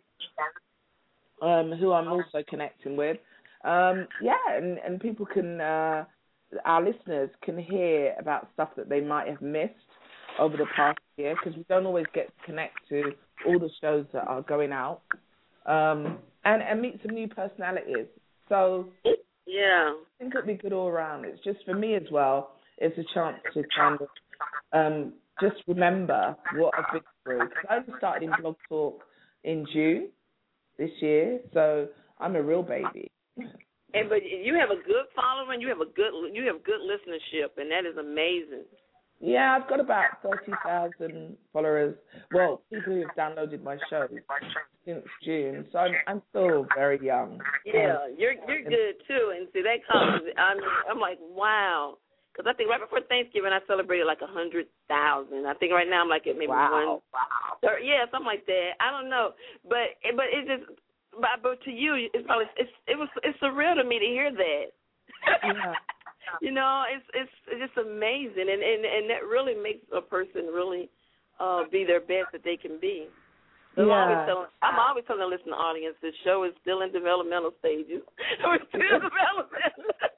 um, who I'm also connecting with. Um, yeah, and, and people can, uh, our listeners can hear about stuff that they might have missed over the past year, because we don't always get to connect to all the shows that are going out, um, and, and meet some new personalities. So yeah, I think it'll be good all around. It's just for me as well, it's a chance to kind of um, just remember what I've been through. Because I only started in Blog Talk in June this year, so I'm a real baby. And but you have a good following, you have a good you have good listenership, and that is amazing. Yeah, I've got about thirty thousand followers. Well, people who have downloaded my shows since June, so I'm I'm still very young. Yeah, um, you're you're good too, and see that comes. I'm I'm like wow, because I think right before Thanksgiving I celebrated like a hundred thousand. I think right now I'm like at maybe wow. one. Wow. Yeah, something like that. I don't know, but but it's just. But, but to you, it's probably it's it was it's surreal to me to hear that. Yeah. You know, it's it's it's just amazing, and, and and that really makes a person really uh, be their best that they can be. So yeah. I'm always telling I'm always telling the listening audience the show is still in developmental stages. We're still developing.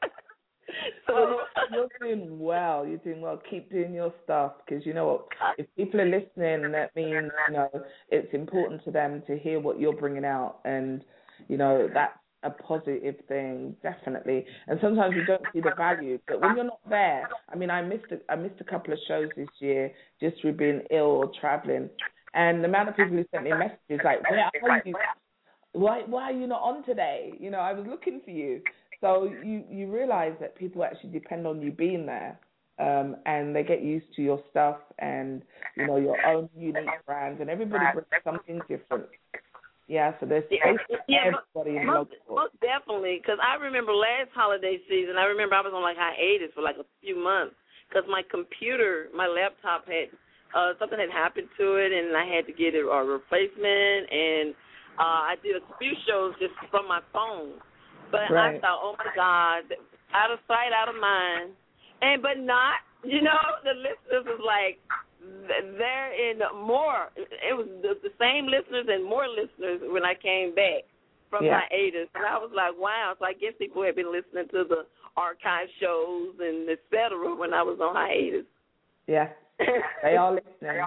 So well, you're doing well. You're doing well. Keep doing your stuff, because you know what? If people are listening, that means, you know, it's important to them to hear what you're bringing out, and you know that's a positive thing, definitely. And sometimes we don't see the value, but when you're not there, I mean, I missed a, I missed a couple of shows this year just through being ill or traveling, and the amount of people who sent me messages like, "Where are you? Why why are you not on today? You know, I was looking for you." So you, you realize that people actually depend on you being there, um, and they get used to your stuff and, you know, your own unique brand, and everybody brings something different. Yeah, so there's space for yeah, everybody in most, local. most definitely, because I remember last holiday season, I remember I was on like hiatus for like a few months because my computer, my laptop had, uh, something had happened to it, and I had to get a, a replacement, and uh, I did a few shows just from my phone. But right. I thought, oh my God, out of sight, out of mind, and but not, you know, the listeners was like, they're in more. It was the, the same listeners and more listeners when I came back from yeah. hiatus, and I was like, wow. So I guess people had been listening to the archive shows and et cetera when I was on hiatus. Yeah, they are listening.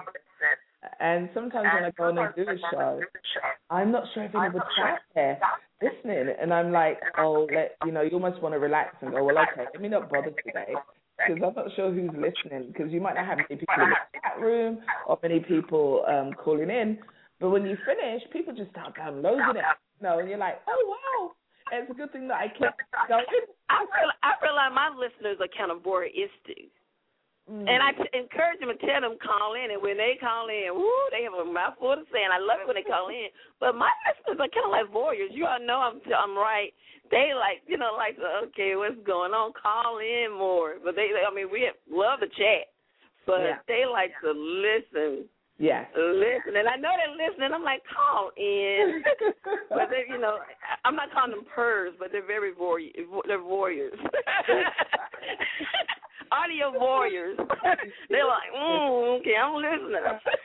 And sometimes when I go on and do a show, I'm not sure if anybody's out there listening. And I'm like, oh, let, you know, you almost want to relax and go, well, okay, let me not bother today, because I'm not sure who's listening, because you might not have many people in the chat room or many people um, calling in. But when you finish, people just start downloading it, you know, and you're like, oh, wow. And it's a good thing that I kept going. I feel, I feel like my listeners are kind of voyeuristic. Mm. And I t- encourage them to tell them call in, and when they call in, woo, they have a mouthful to say, and I love it when they call in. But my listeners are kind of like voyeurs. You all know I'm I'm right. They like, you know, like, okay, what's going on? Call in more. But they, I mean, we have, love to chat, but yeah. they like to listen. Yeah. Listen, and I know they're listening. I'm like, call in. But they, you know, I'm not calling them purrs, but they're very voyeurs. They're voyeurs. Audio warriors. They're like, mm, okay, I'm listening.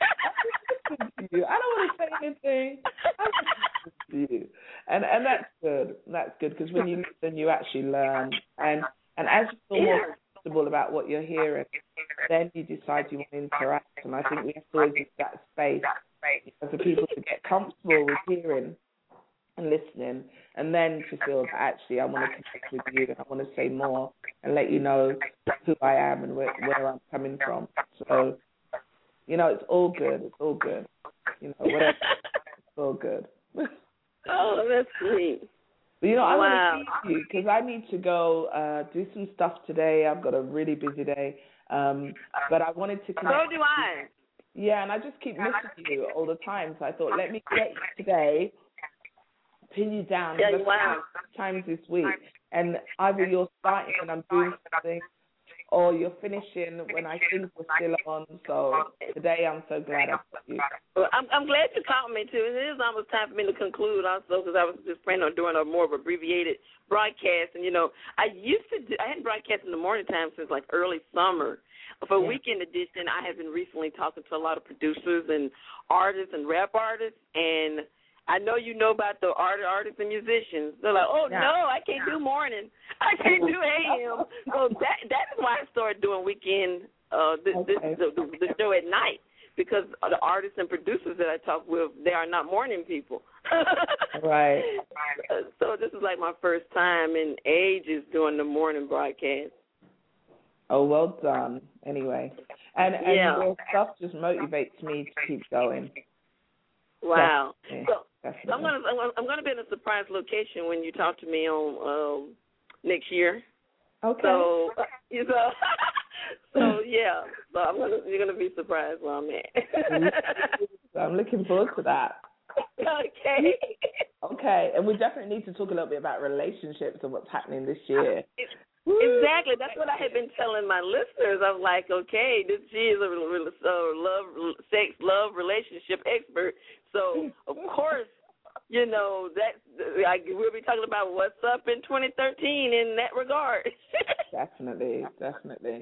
I don't want to say anything. I'm listening to you. And and that's good. That's good, because when you listen, you actually learn. And and as you feel more comfortable about what you're hearing, then you decide you want to interact. And I think we have to always give that space for people to get comfortable with hearing and listening, and then to feel that actually I want to connect with you and I want to say more and let you know who I am and where, where I'm coming from. So, you know, it's all good. It's all good. You know, whatever. It's all good. Oh, that's sweet. But, you know, I wow. want to leave you because I need to go uh, do some stuff today. I've got a really busy day. Um, but I wanted to connect. So do I. Yeah, and I just keep missing you all the time. So I thought, let me get you today, pin you down yeah, wow. times this week. And either you're starting and I'm doing something, or you're finishing when I think we're still on. So today I'm so glad I got you. Well, I'm, I'm glad you called me, too. It is almost time for me to conclude also because I was just planning on doing a more of abbreviated broadcast. And, you know, I used to do, I hadn't broadcast in the morning time since, like, early summer. For yeah. Weekend Edition, I have been recently talking to a lot of producers and artists and rap artists, and I know you know about the art, artists and musicians. They're like, oh, yeah. no, I can't do morning. I can't do A M. So that that is why I started doing weekend, uh, the, okay. the, the, the show at night, because the artists and producers that I talk with, they are not morning people. Right. So this is like my first time in ages doing the morning broadcast. Oh, well done. Anyway, and and yeah. your stuff just motivates me to keep going. Wow. Definitely. So Definitely. I'm gonna I'm gonna be in a surprise location when you talk to me on um, next year. Okay. So you know, so yeah. So I'm gonna you're gonna be surprised where I'm at. I'm looking forward to that. Okay. Okay, and we definitely need to talk a little bit about relationships and what's happening this year. Exactly. That's what I had been telling my listeners. I'm like, okay, this she is a, a love, sex, love, relationship expert. So of course, you know that I, we'll be talking about what's up in twenty thirteen in that regard. Definitely, definitely.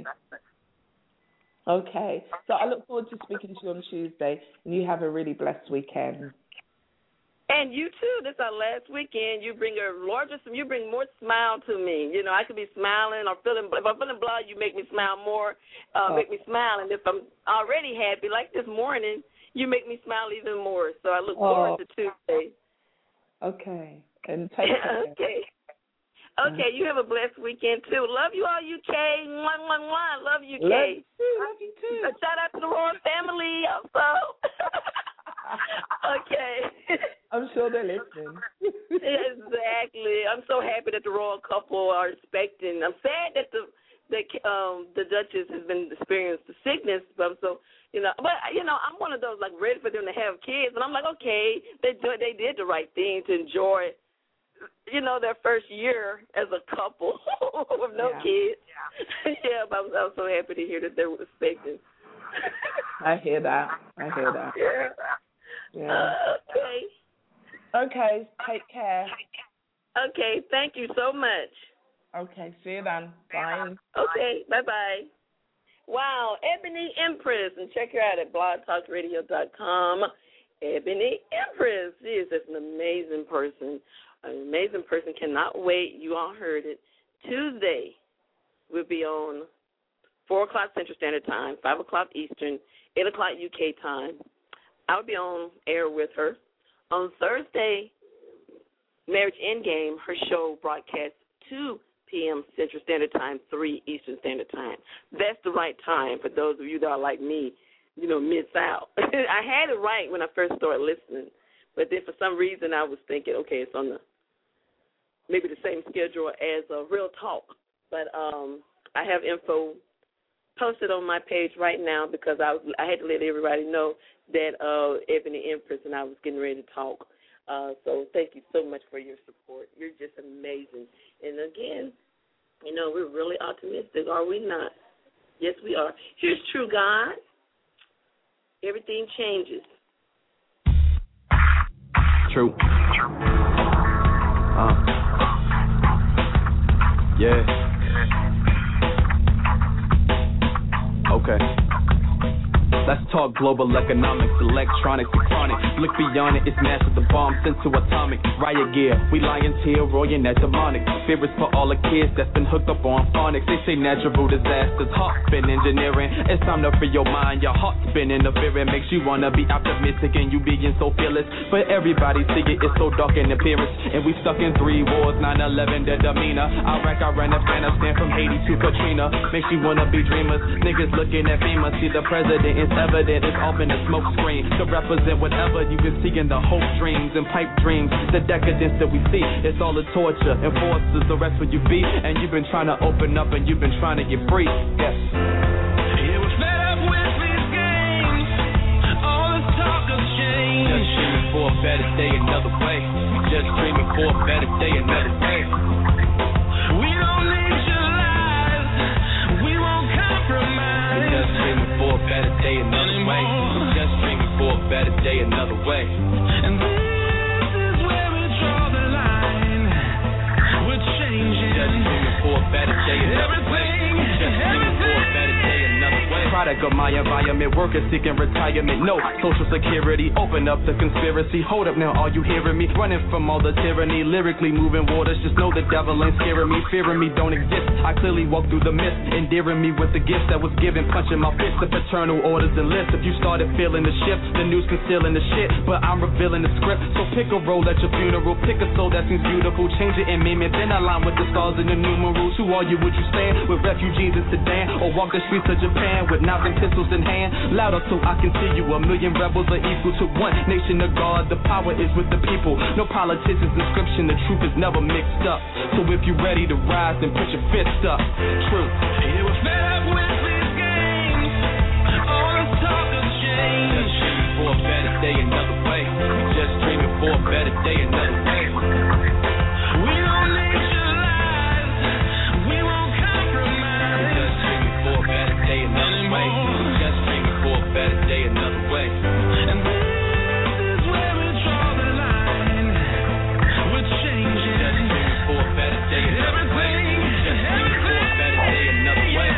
Okay, so I look forward to speaking to you on Tuesday, and you have a really blessed weekend. And you too. This is our last weekend. You bring a larger, you bring more smile to me. You know, I could be smiling or feeling. If I'm feeling blah, you make me smile more. Uh, oh. Make me smile. And if I'm already happy, like this morning, you make me smile even more. So I look forward oh. to Tuesday. Okay. And take care. Okay. Okay. You have a blessed weekend too. Love you all, U K. Mwah, mwah, mwah. Love you, K. Love you, love you too. A shout out to the royal family also. Okay. I'm sure they're listening. Exactly. I'm so happy that the royal couple are expecting. I'm sad that the the um the Duchess has been experiencing the sickness, but I'm so you know. But you know, I'm one of those like ready for them to have kids, and I'm like, okay, they do, they did the right thing to enjoy, you know, their first year as a couple with no yeah. kids. Yeah, yeah but I'm, I'm so happy to hear that they were expecting. I hear that. I hear that. Yeah. Yeah. Uh, okay. Okay. Take care. Okay. Thank you so much. Okay. See you then. Bye. Okay. Bye bye. Wow. Ebony Empress. And check her out at blog talk radio dot com. Ebony Empress. She is just an amazing person. An amazing person. Cannot wait. You all heard it. Tuesday, we'll be on four o'clock Central Standard Time, five o'clock Eastern, eight o'clock U K time. I'll be on air with her. On Thursday, Marriage Endgame, her show broadcasts two p.m. Central Standard Time, three Eastern Standard Time. That's the right time for those of you that are like me, you know, mid-South. I had it right when I first started listening, but then for some reason I was thinking, okay, it's on the maybe the same schedule as uh, Real Talk. But um, I have info posted on my page right now because I was, I had to let everybody know that uh, Ebony Empress and I was getting ready to talk. Uh, so thank you so much for your support. You're just amazing. And again, you know, we're really optimistic, are we not? Yes, we are. Here's True God. Everything changes. True. Uh. Yeah. Okay. Let's talk global economics, electronics, and chronic. Look beyond it, it's massive, the bomb sent to atomic. Riot gear, we lions here, roaring that demonic. Spirits for all the kids that's been hooked up on phonics. They say natural disasters, heart been engineering. It's time to free your mind, your heart's been interfering. Makes you wanna be optimistic and you being so fearless. But everybody see it, it's so dark in appearance. And we stuck in three wars, nine eleven, the demeanor. Iraq, Iran, Afghanistan, from Haiti to Katrina. Makes you wanna be dreamers. Niggas looking at FEMA, see the president is evident. It's off in the smoke screen to represent whatever you can see in the hope dreams and pipe dreams. The decadence that we see, it's all the torture and forces. The rest where you be, and you've been trying to open up and you've been trying to get free. Yes. Yeah, we're fed up with these games. All this talk of change. Just dreaming for a better day, another way. Just dreaming for a better day, another way. We don't need your lies. We won't compromise. Just dreaming for a better day, another way. Just dreaming for a better day, another way. And this is where we draw the line. We're changing. Just dreaming for a better day, another way. Everything, Just dreaming for a better day, another way. Product of my environment, workers seeking retirement. No social security, open up the conspiracy. Hold up now, are you hearing me? Running from all the tyranny, lyrically moving waters. Just know the devil ain't scaring me, fearing me don't exist. I clearly walk through the mist, endearing me with the gifts that was given. Punching my fist, the paternal orders and lists. If you started feeling the shift, the news concealing the shit, but I'm revealing the script. So pick a role at your funeral, pick a soul that seems beautiful, change it and meme it, then align with the stars and the numerals. Who are you, would you stand with refugees in Sudan, or walk the streets of Japan with knives and pistols in hand? Louder so I can see you, a million rebels are equal to one nation of God. The power is with the people, no politician's inscription, the truth is never mixed up. So if you're ready to rise, then put your fist up. Truth. Yeah, we're fed up with these games. All this talk of change. Just dreaming for a better day, another way. Just dreaming for a better day, another way. We don't need your lies. We won't compromise. Just dreaming for a better day, another way. Just dreaming for a better day, another way. And this is where we draw the line. We're changing. Just dreaming for a better day, another way. Just dreaming for a better day, another way.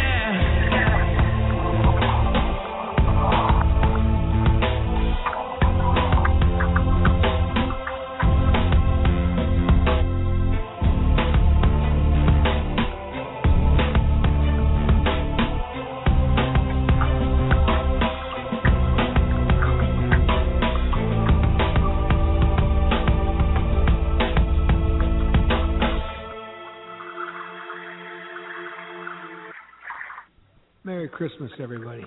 Merry Christmas, everybody.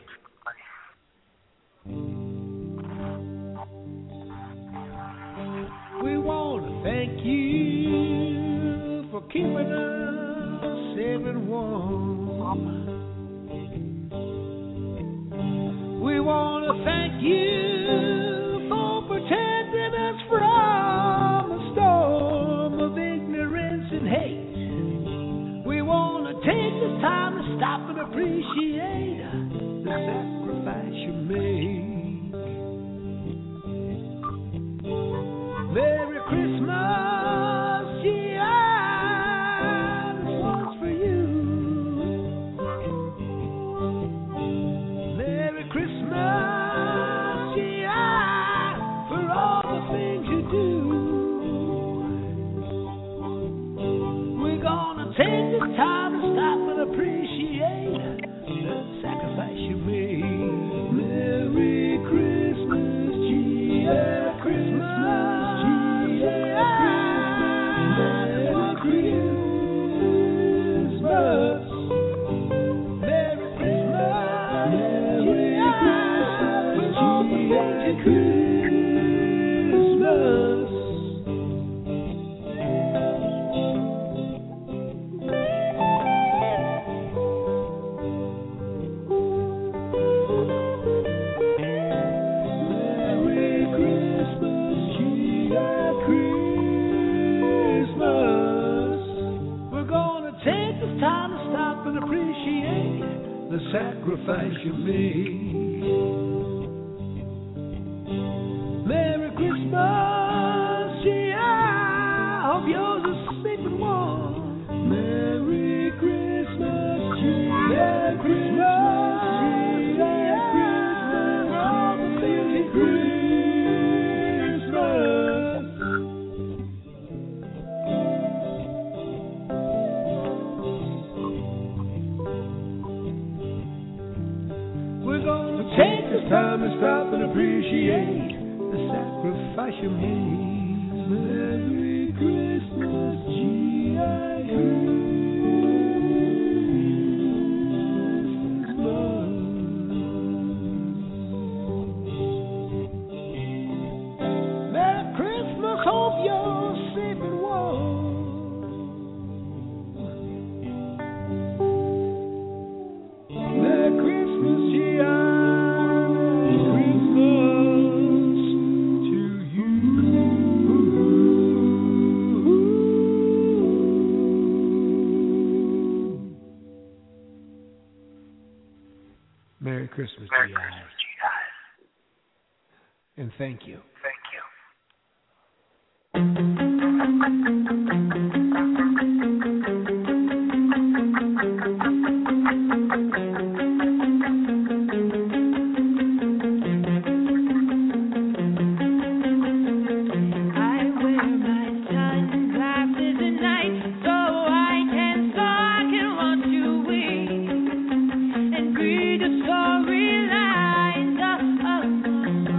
We want to thank you for keeping us safe and warm. We want to thank you for protecting us from a storm of ignorance and hate. We want to take this time to stop and appreciate the sacrifice you made. Merry Christmas, yeah, this one's for you. Merry Christmas, yeah, for all the things you do. We're gonna take this time to stop and appreciate the sacrifice you made. Merry Christmas, yeah, Christmas. The sacrifice you made. Merry Christmas, yeah, hope yours is safe and warm. Merry Christmas, yeah, Merry Christmas, Merry Christmas, appreciate the sacrifice you made. Merry Christmas, G I Merry Christmas, hope you're safe and warm. Merry Christmas, G I Merry Christmas, G I. And thank you. Thank you.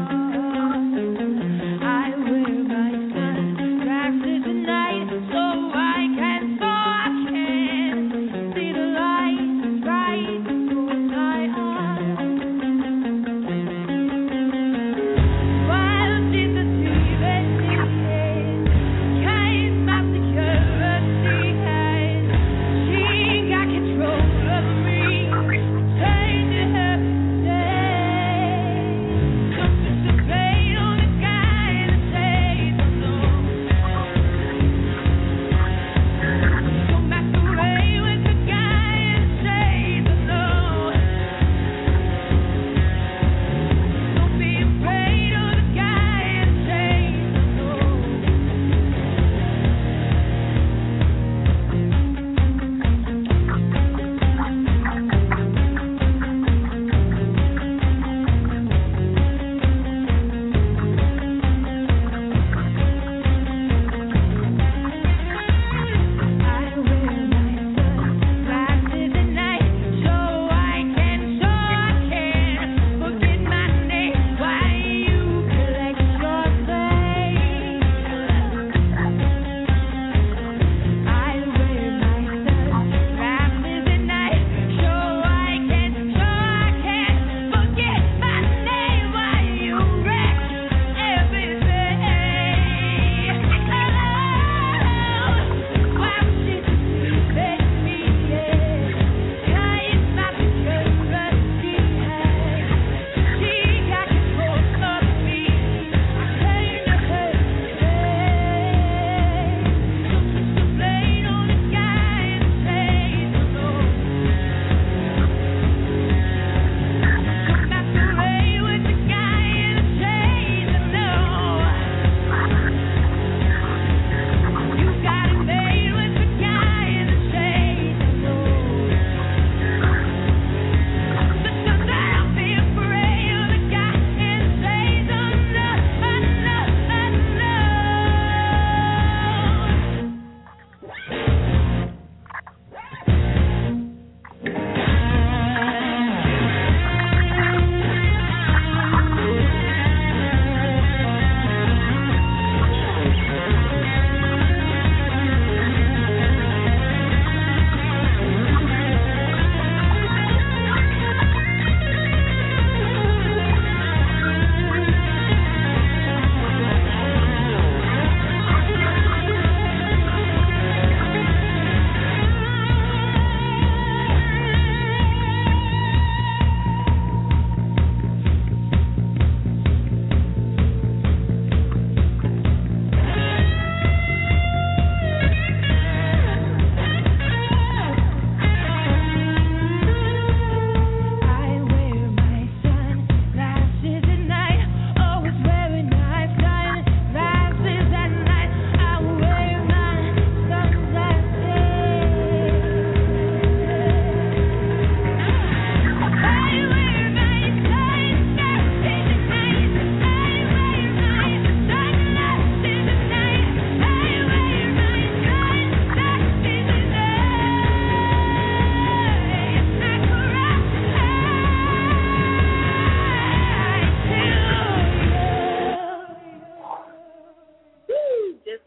So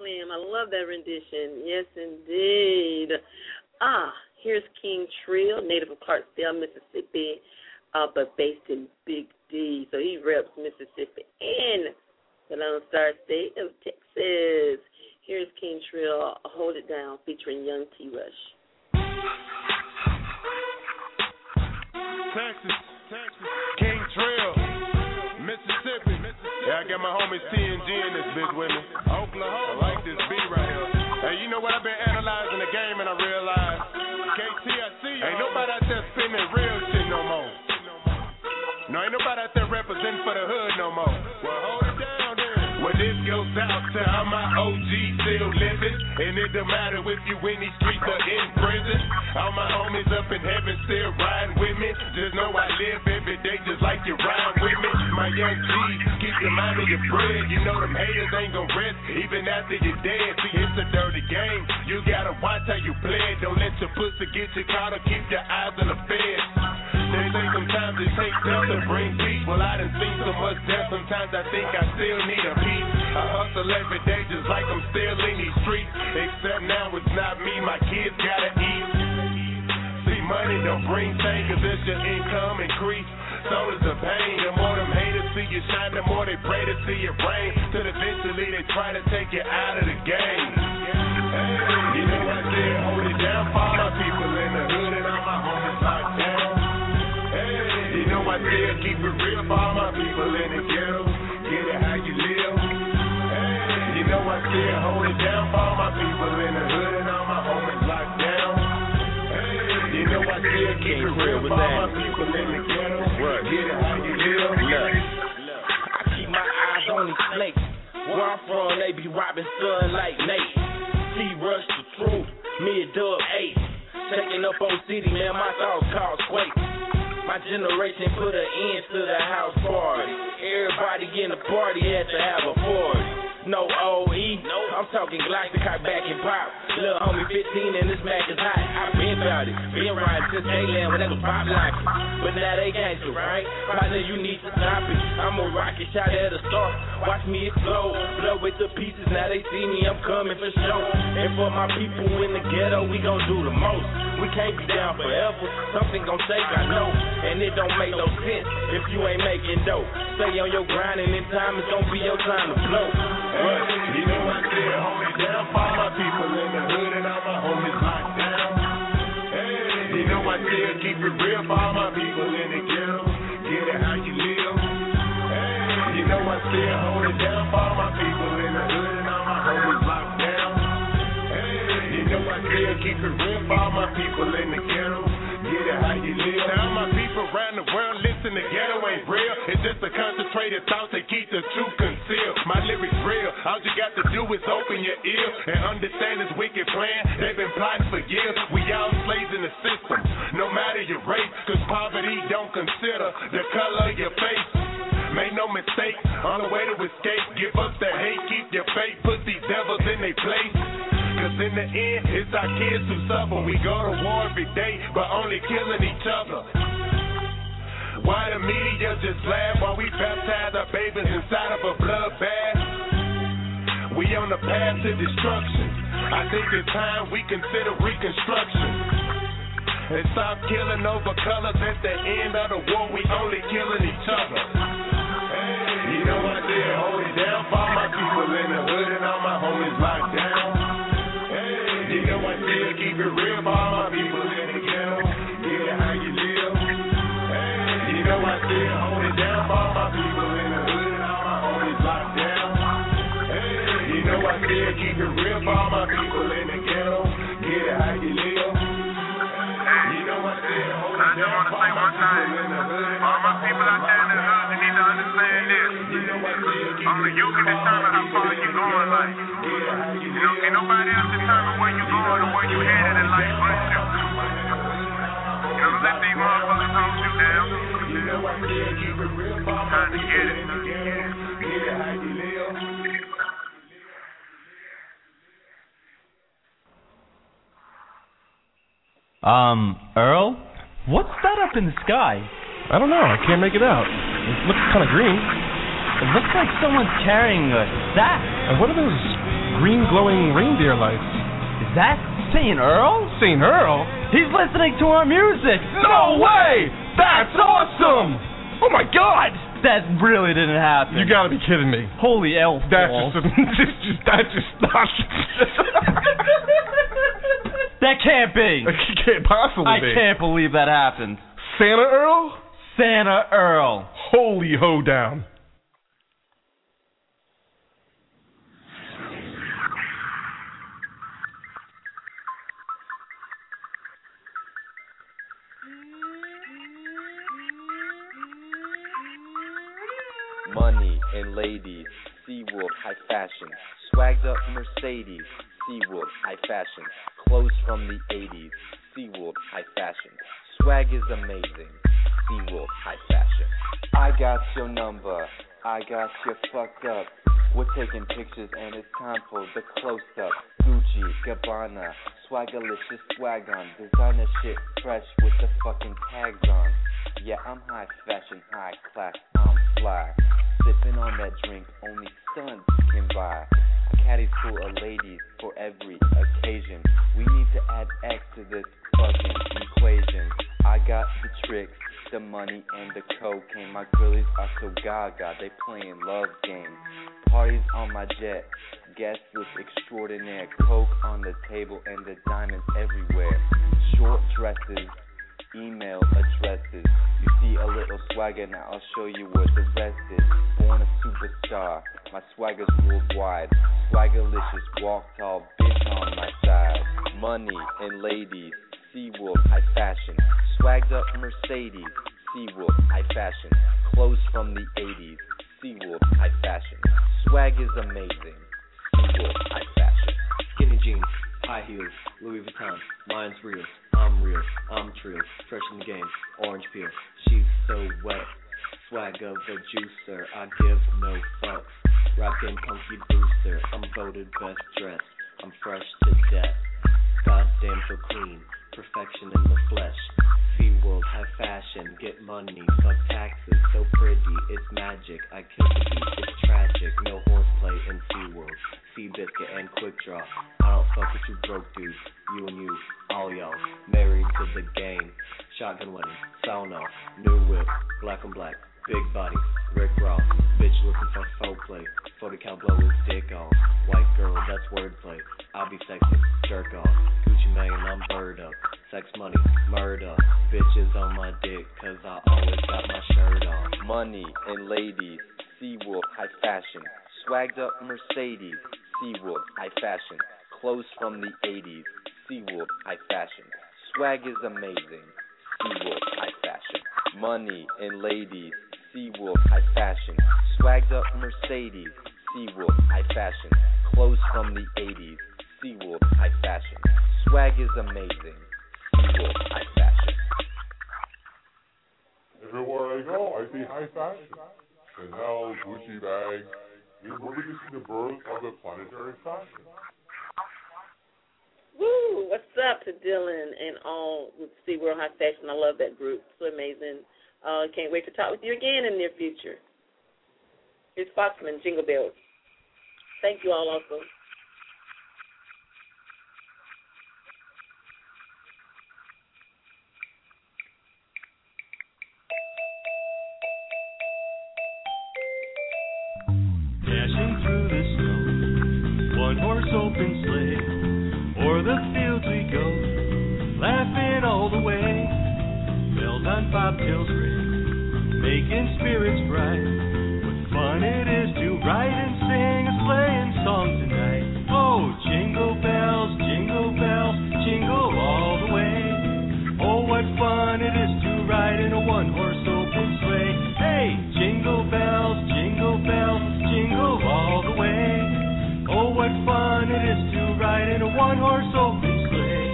Slim. I love that rendition. Yes, indeed. Ah, here's King Trill, native of Clarksville, Mississippi, uh, but based in Big D. So he reps Mississippi and the Lone Star State of Texas. Here's King Trill, Hold It Down, featuring Young T. Rush. Texas, Texas, King Trill, Mississippi. Yeah, I got my homies T and G in this bitch with me. Oklahoma, I like this beat right here. Hey, you know what? I've been analyzing the game and I realized, K T, I see you. Ain't nobody out there spinning real shit no more. No, ain't nobody out there representing for the hood no more. Well, hold it down then. Well, this goes out to all my O Gs still living. And it don't matter if you in these streets or in prison. All my homies up in heaven still riding with me. Just know I live every day just like you ride with me. My young G's, keep your mind on your bread. You know them haters ain't gon' rest even after you're dead. See, it's a dirty game. You gotta watch how you play it. Don't let your pussy get you caught or keep your eyes on the feds. They say sometimes it takes death to bring peace. Well, I done seen so much death, sometimes I think I still need a piece. I hustle every day just like I'm still in these streets. Except now it's not me, my kids gotta eat. See, money don't bring things, cause it's your income increase. So does the pain. The more them haters see you shine, the more they pray to see you rain. Till eventually they try to take you out of the game. Hey, you know I said hold it down for all my people in the hood and all my homies locked down. Hey, you know I said keep it real for all my people in the ghetto. Get it how you live. Hey, you know I said hold it down for all my people in the hood and all my homies locked down. Hey, you know I said keep it real for all my people in the ghetto. Get it how you live. Look, I keep my eyes on these snakes. Where I'm from, they be robbing son like Nate. T-Rush the truth, me and Dub Ace. Taking up on city, man, my thoughts cause quake. My generation put an end to the house party. Everybody in the party had to have a party. No O E, no, I'm talking Glocky, cock back and pop. Little homie fifteen and this Mac is hot. I been about it, been riding since J-Land when that was pop like it. But now they gangster, right? Partner, you need to stop it. I'm a rocket shot at a star. Watch me explode, blow with the pieces. Now they see me, I'm coming for show. And for my people in the ghetto, we gon' do the most. We can't be down forever. Something gon' shake, I know. And it don't make no sense if you ain't making dope. Stay on your grind and in time it's gon' be your time to blow. But you know I said hold it down for all my people in the hood and all my homies locked down. Hey, you know I said keep it real for all my people in the ghetto. Get it how you live. Hey, you know I said hold it down for all my people in the hood and all my homies locked down. Hey, you know I said keep it real for all my people in the ghetto. Get it how you live. Now my people around the world listen, the ghetto ain't real. It's just a concentrated thought that keep the truth concealed. My lyrics real. All you got to do is open your ear and understand this wicked plan. They've been plotting for years. We all slaves in the system, no matter your race. Cause poverty don't consider the color of your face. Make no mistake, on the way to escape. Give up the hate, keep your faith. Put these devils in their place. Cause in the end, it's our kids who suffer. We go to war every day, but only killing each other. Why the media just laugh while we baptize our babies inside of a bloodbath? We on the path to destruction. I think it's time we consider reconstruction. And stop killing over colors. At the end of the war, we only killing each other. Hey, you know what I did? Hold it down for all my people in the hood and all my homies locked down. Hey, you know what I did? Keep it real for all my people in the ghetto. Get it how you live. Hey, you know what I did? Hold it down for all my people in the hood and all my homies locked down. Hey, you know what I did? Keep it real for all my people in the ghetto. Get it how you live. I just want to say one thing. All my people out there in the hood, they need to understand this. Only you can determine how far you're going, like. You know, can't nobody else determine where you're going or where you're headed in life but you. You know, let these motherfuckers hold you down. Time to get it. Um, Earl? What's that up in the sky? I don't know. I can't make it out. It looks kind of green. It looks like someone's carrying a sack. And what are those green glowing reindeer lights? Is that Saint Earl? Saint Earl? He's listening to our music. No way! That's awesome! Oh my God! That really didn't happen. You gotta be kidding me. Holy elf That's balls. just, that's just, that's just not. That can't be. It can't possibly I be. I can't believe that happened. Santa Earl? Santa Earl. Holy hoedown. Money and ladies, SeaWorld high fashion, swagged up Mercedes, SeaWorld high fashion, clothes from the eighties, SeaWorld high fashion, swag is amazing, SeaWorld high fashion. I got your number, I got you fucked up, we're taking pictures and it's time for the close-up, Gucci, Gabbana, swagalicious swag on, designer shit fresh with the fucking tags on. Yeah, I'm high fashion, high class, I'm fly. Sipping on that drink only stunts can buy. A caddy's full of ladies for every occasion. We need to add X to this fucking equation. I got the tricks, the money, and the cocaine. My girlies are so gaga, they playing love games. Parties on my jet, guests look extraordinaire. Coke on the table and the diamonds everywhere. Short dresses, email addresses. You see a little swagger, now I'll show you what the rest is. Born a superstar, my swagger's worldwide. Swaggerlicious, walk tall, bitch on my side. Money and ladies, SeaWorld high fashion. Swagged up Mercedes, SeaWorld high fashion. Clothes from the eighties, SeaWorld high fashion. Swag is amazing, SeaWorld high fashion. Skinny jeans, high heels, Louis Vuitton, mine's real. I'm real, I'm trill, fresh in the game, orange peel. She's so wet, swag of a juicer. I give no fucks. Rockin' punky booster, I'm voted best dressed. I'm fresh to death. Goddamn so clean, perfection in the flesh. SeaWorld high fashion, get money, fuck taxes. So pretty, it's magic. I kill the beat, it's tragic. No horseplay in SeaWorld. Seabiscuit and Quick Draw. I don't fuck with you broke dudes. You and you, all y'all, married to the game. Shotgun wedding, sauna, new whip, black on black, big body, Rick Ross. Bitch looking for faux play, forty cal blow his dick off. White girl, that's wordplay. I'll be sexy, jerk off. Gucci Mane, I'm bird up. Sex, money, murder. Bitches on my dick, cause I always got my shirt off. Money and ladies, SeaWorld high fashion. Swagged up Mercedes, SeaWorld high fashion. Clothes from the eighties, SeaWorld high fashion. Swag is amazing, SeaWorld high fashion. Money and ladies, SeaWorld high fashion. Swagged up Mercedes, SeaWorld high fashion. Clothes from the eighties, SeaWorld high fashion. Swag is amazing, SeaWorld high fashion. Everywhere I go, I see high fashion. Chanel, Gucci bags. We're witnessing the birth of the planetary fashion. Woo! What's up to Dylan and all with SeaWorld High Fashion? I love that group. So amazing. Uh, can't wait to talk with you again in the near future. Here's Foxman, Jingle Bells. Thank you all also. Dashing through the snow, one horse open sleigh. O'er the fields we go, laughing all the way. Bells on bobtails ring, making spirits bright. What fun it is to ride and sing a sleighing song tonight. Oh, jingle bells, jingle bells, jingle all the way. Oh, what fun it is to ride in a one-horse open sleigh. Hey, jingle bells, jingle bells, jingle all the way. Oh, what fun it is to ride in a one-horse open sleigh.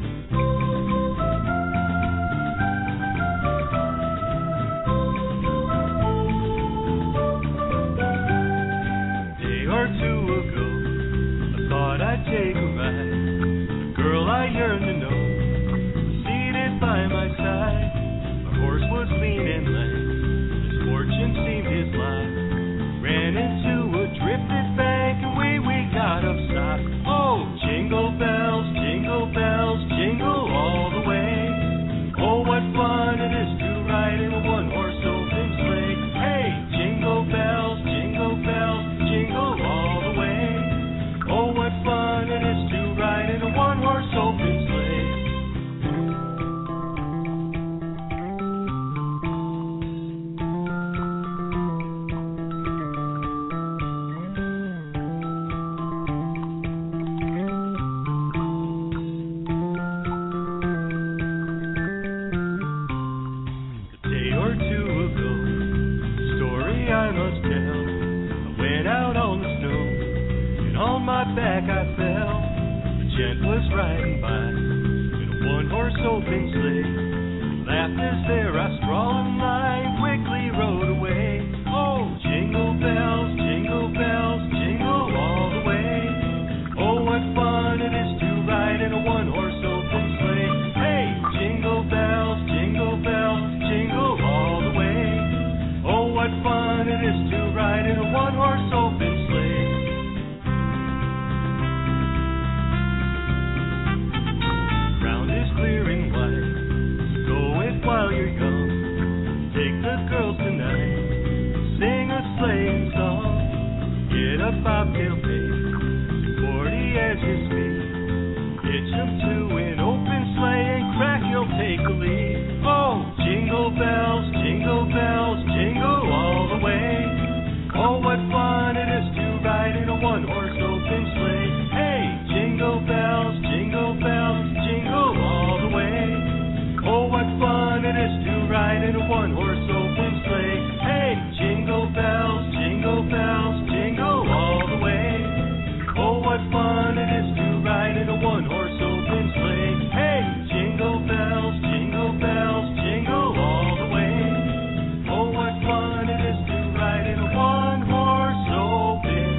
Day or two ago, I thought I'd take a ride. The girl I yearned to know was seated by my side. My horse was lean and lank, his fortune seemed his life. on my back I fell. The gent was riding by in a one-horse open sleigh. Laughter's there, I sprawled in line, quickly rode away. Oh, jingle bells, jingle bells, jingle all the way. Oh, what fun it is to ride in a one-horse open sleigh. Hey, jingle bells, jingle bells, jingle all the way. Oh, what fun it is to ride in a one-horse open sleigh. Ground is clear and wide, go it while you're young. Take the girls tonight, sing a sleighing song. Get a bobtail pig, sporty as you speak. Hitch 'em to an open sleigh and crack, you'll take the lead. Oh, jingle bells, jingle bells, jingle all the way. Oh, what fun it is to ride in a one-horse open sleigh. Hey, jingle bells, jingle bells, jingle all the way. Oh, what fun it is to ride in a one-horse open sleigh. Hey, jingle bells, jingle bells, jingle all the way. Oh, what fun it is to ride in a one-horse open sleigh. Hey, jingle bells, jingle bells, jingle all the way. Oh, what fun it is to ride in a one-horse open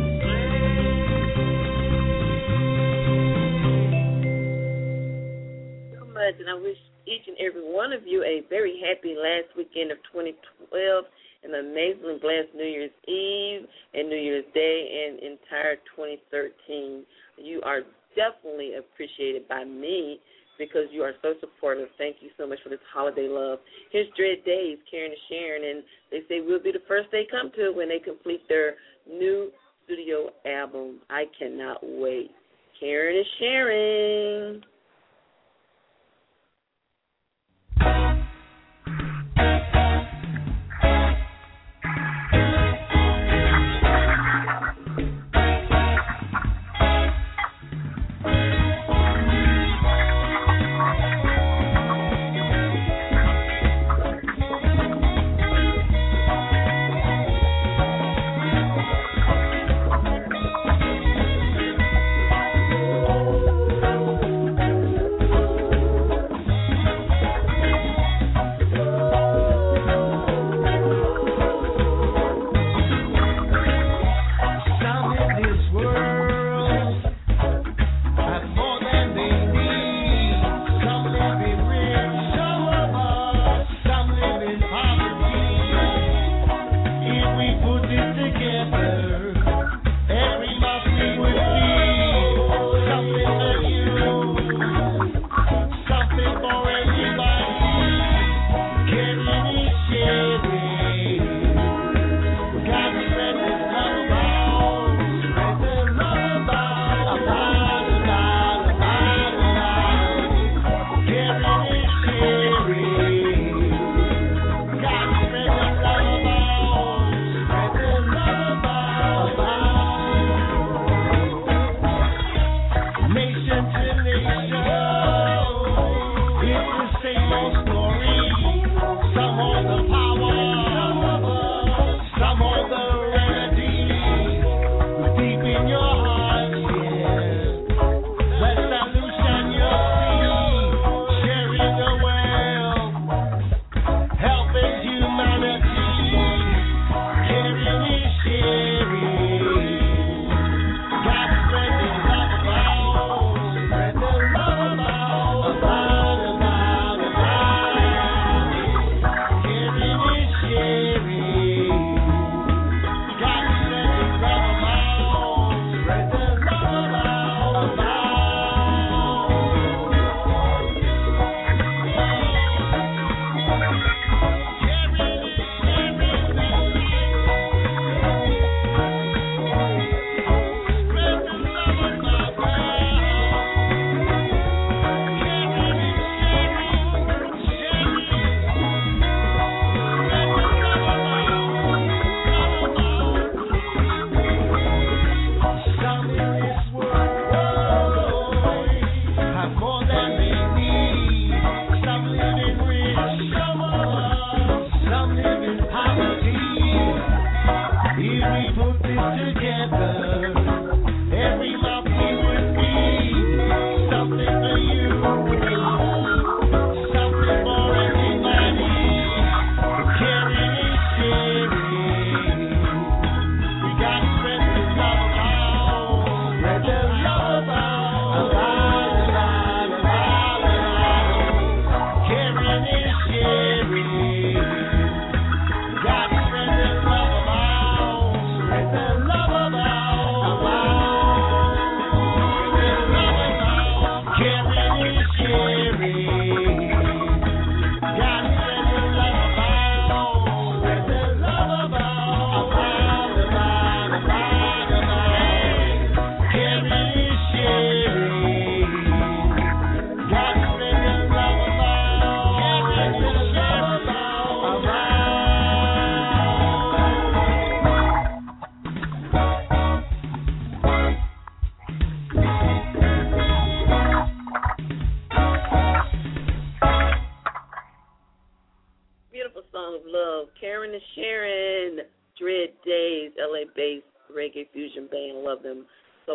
sleigh. So much, and I wish each and every one of you a very happy last weekend of twenty twelve, an amazingly blessed New Year's Eve and New Year's Day and entire twenty thirteen. You are definitely appreciated by me because you are so supportive. Thank you so much for this holiday love. Here's Dread Days, Karen and Sharon, and they say we'll be the first they come to when they complete their new studio album. I cannot wait. Karen and Sharon.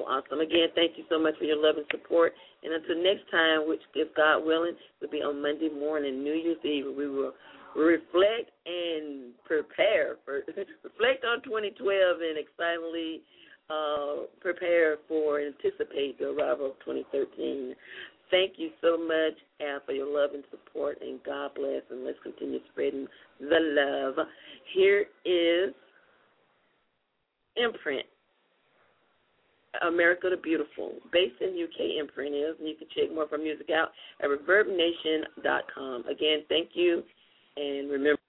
awesome. Again, thank you so much for your love and support. And until next time, which, if God willing, will be on Monday morning, New Year's Eve, we will reflect and prepare for reflect on twenty twelve and excitedly uh, prepare for and anticipate the arrival of twenty thirteen. Thank you so much, Al, for your love and support, and God bless, and let's continue spreading the love. Here is Imprint, America the Beautiful, based in U K. Imprint is, and you can check more of our music out at reverb nation dot com. Again, thank you, and remember.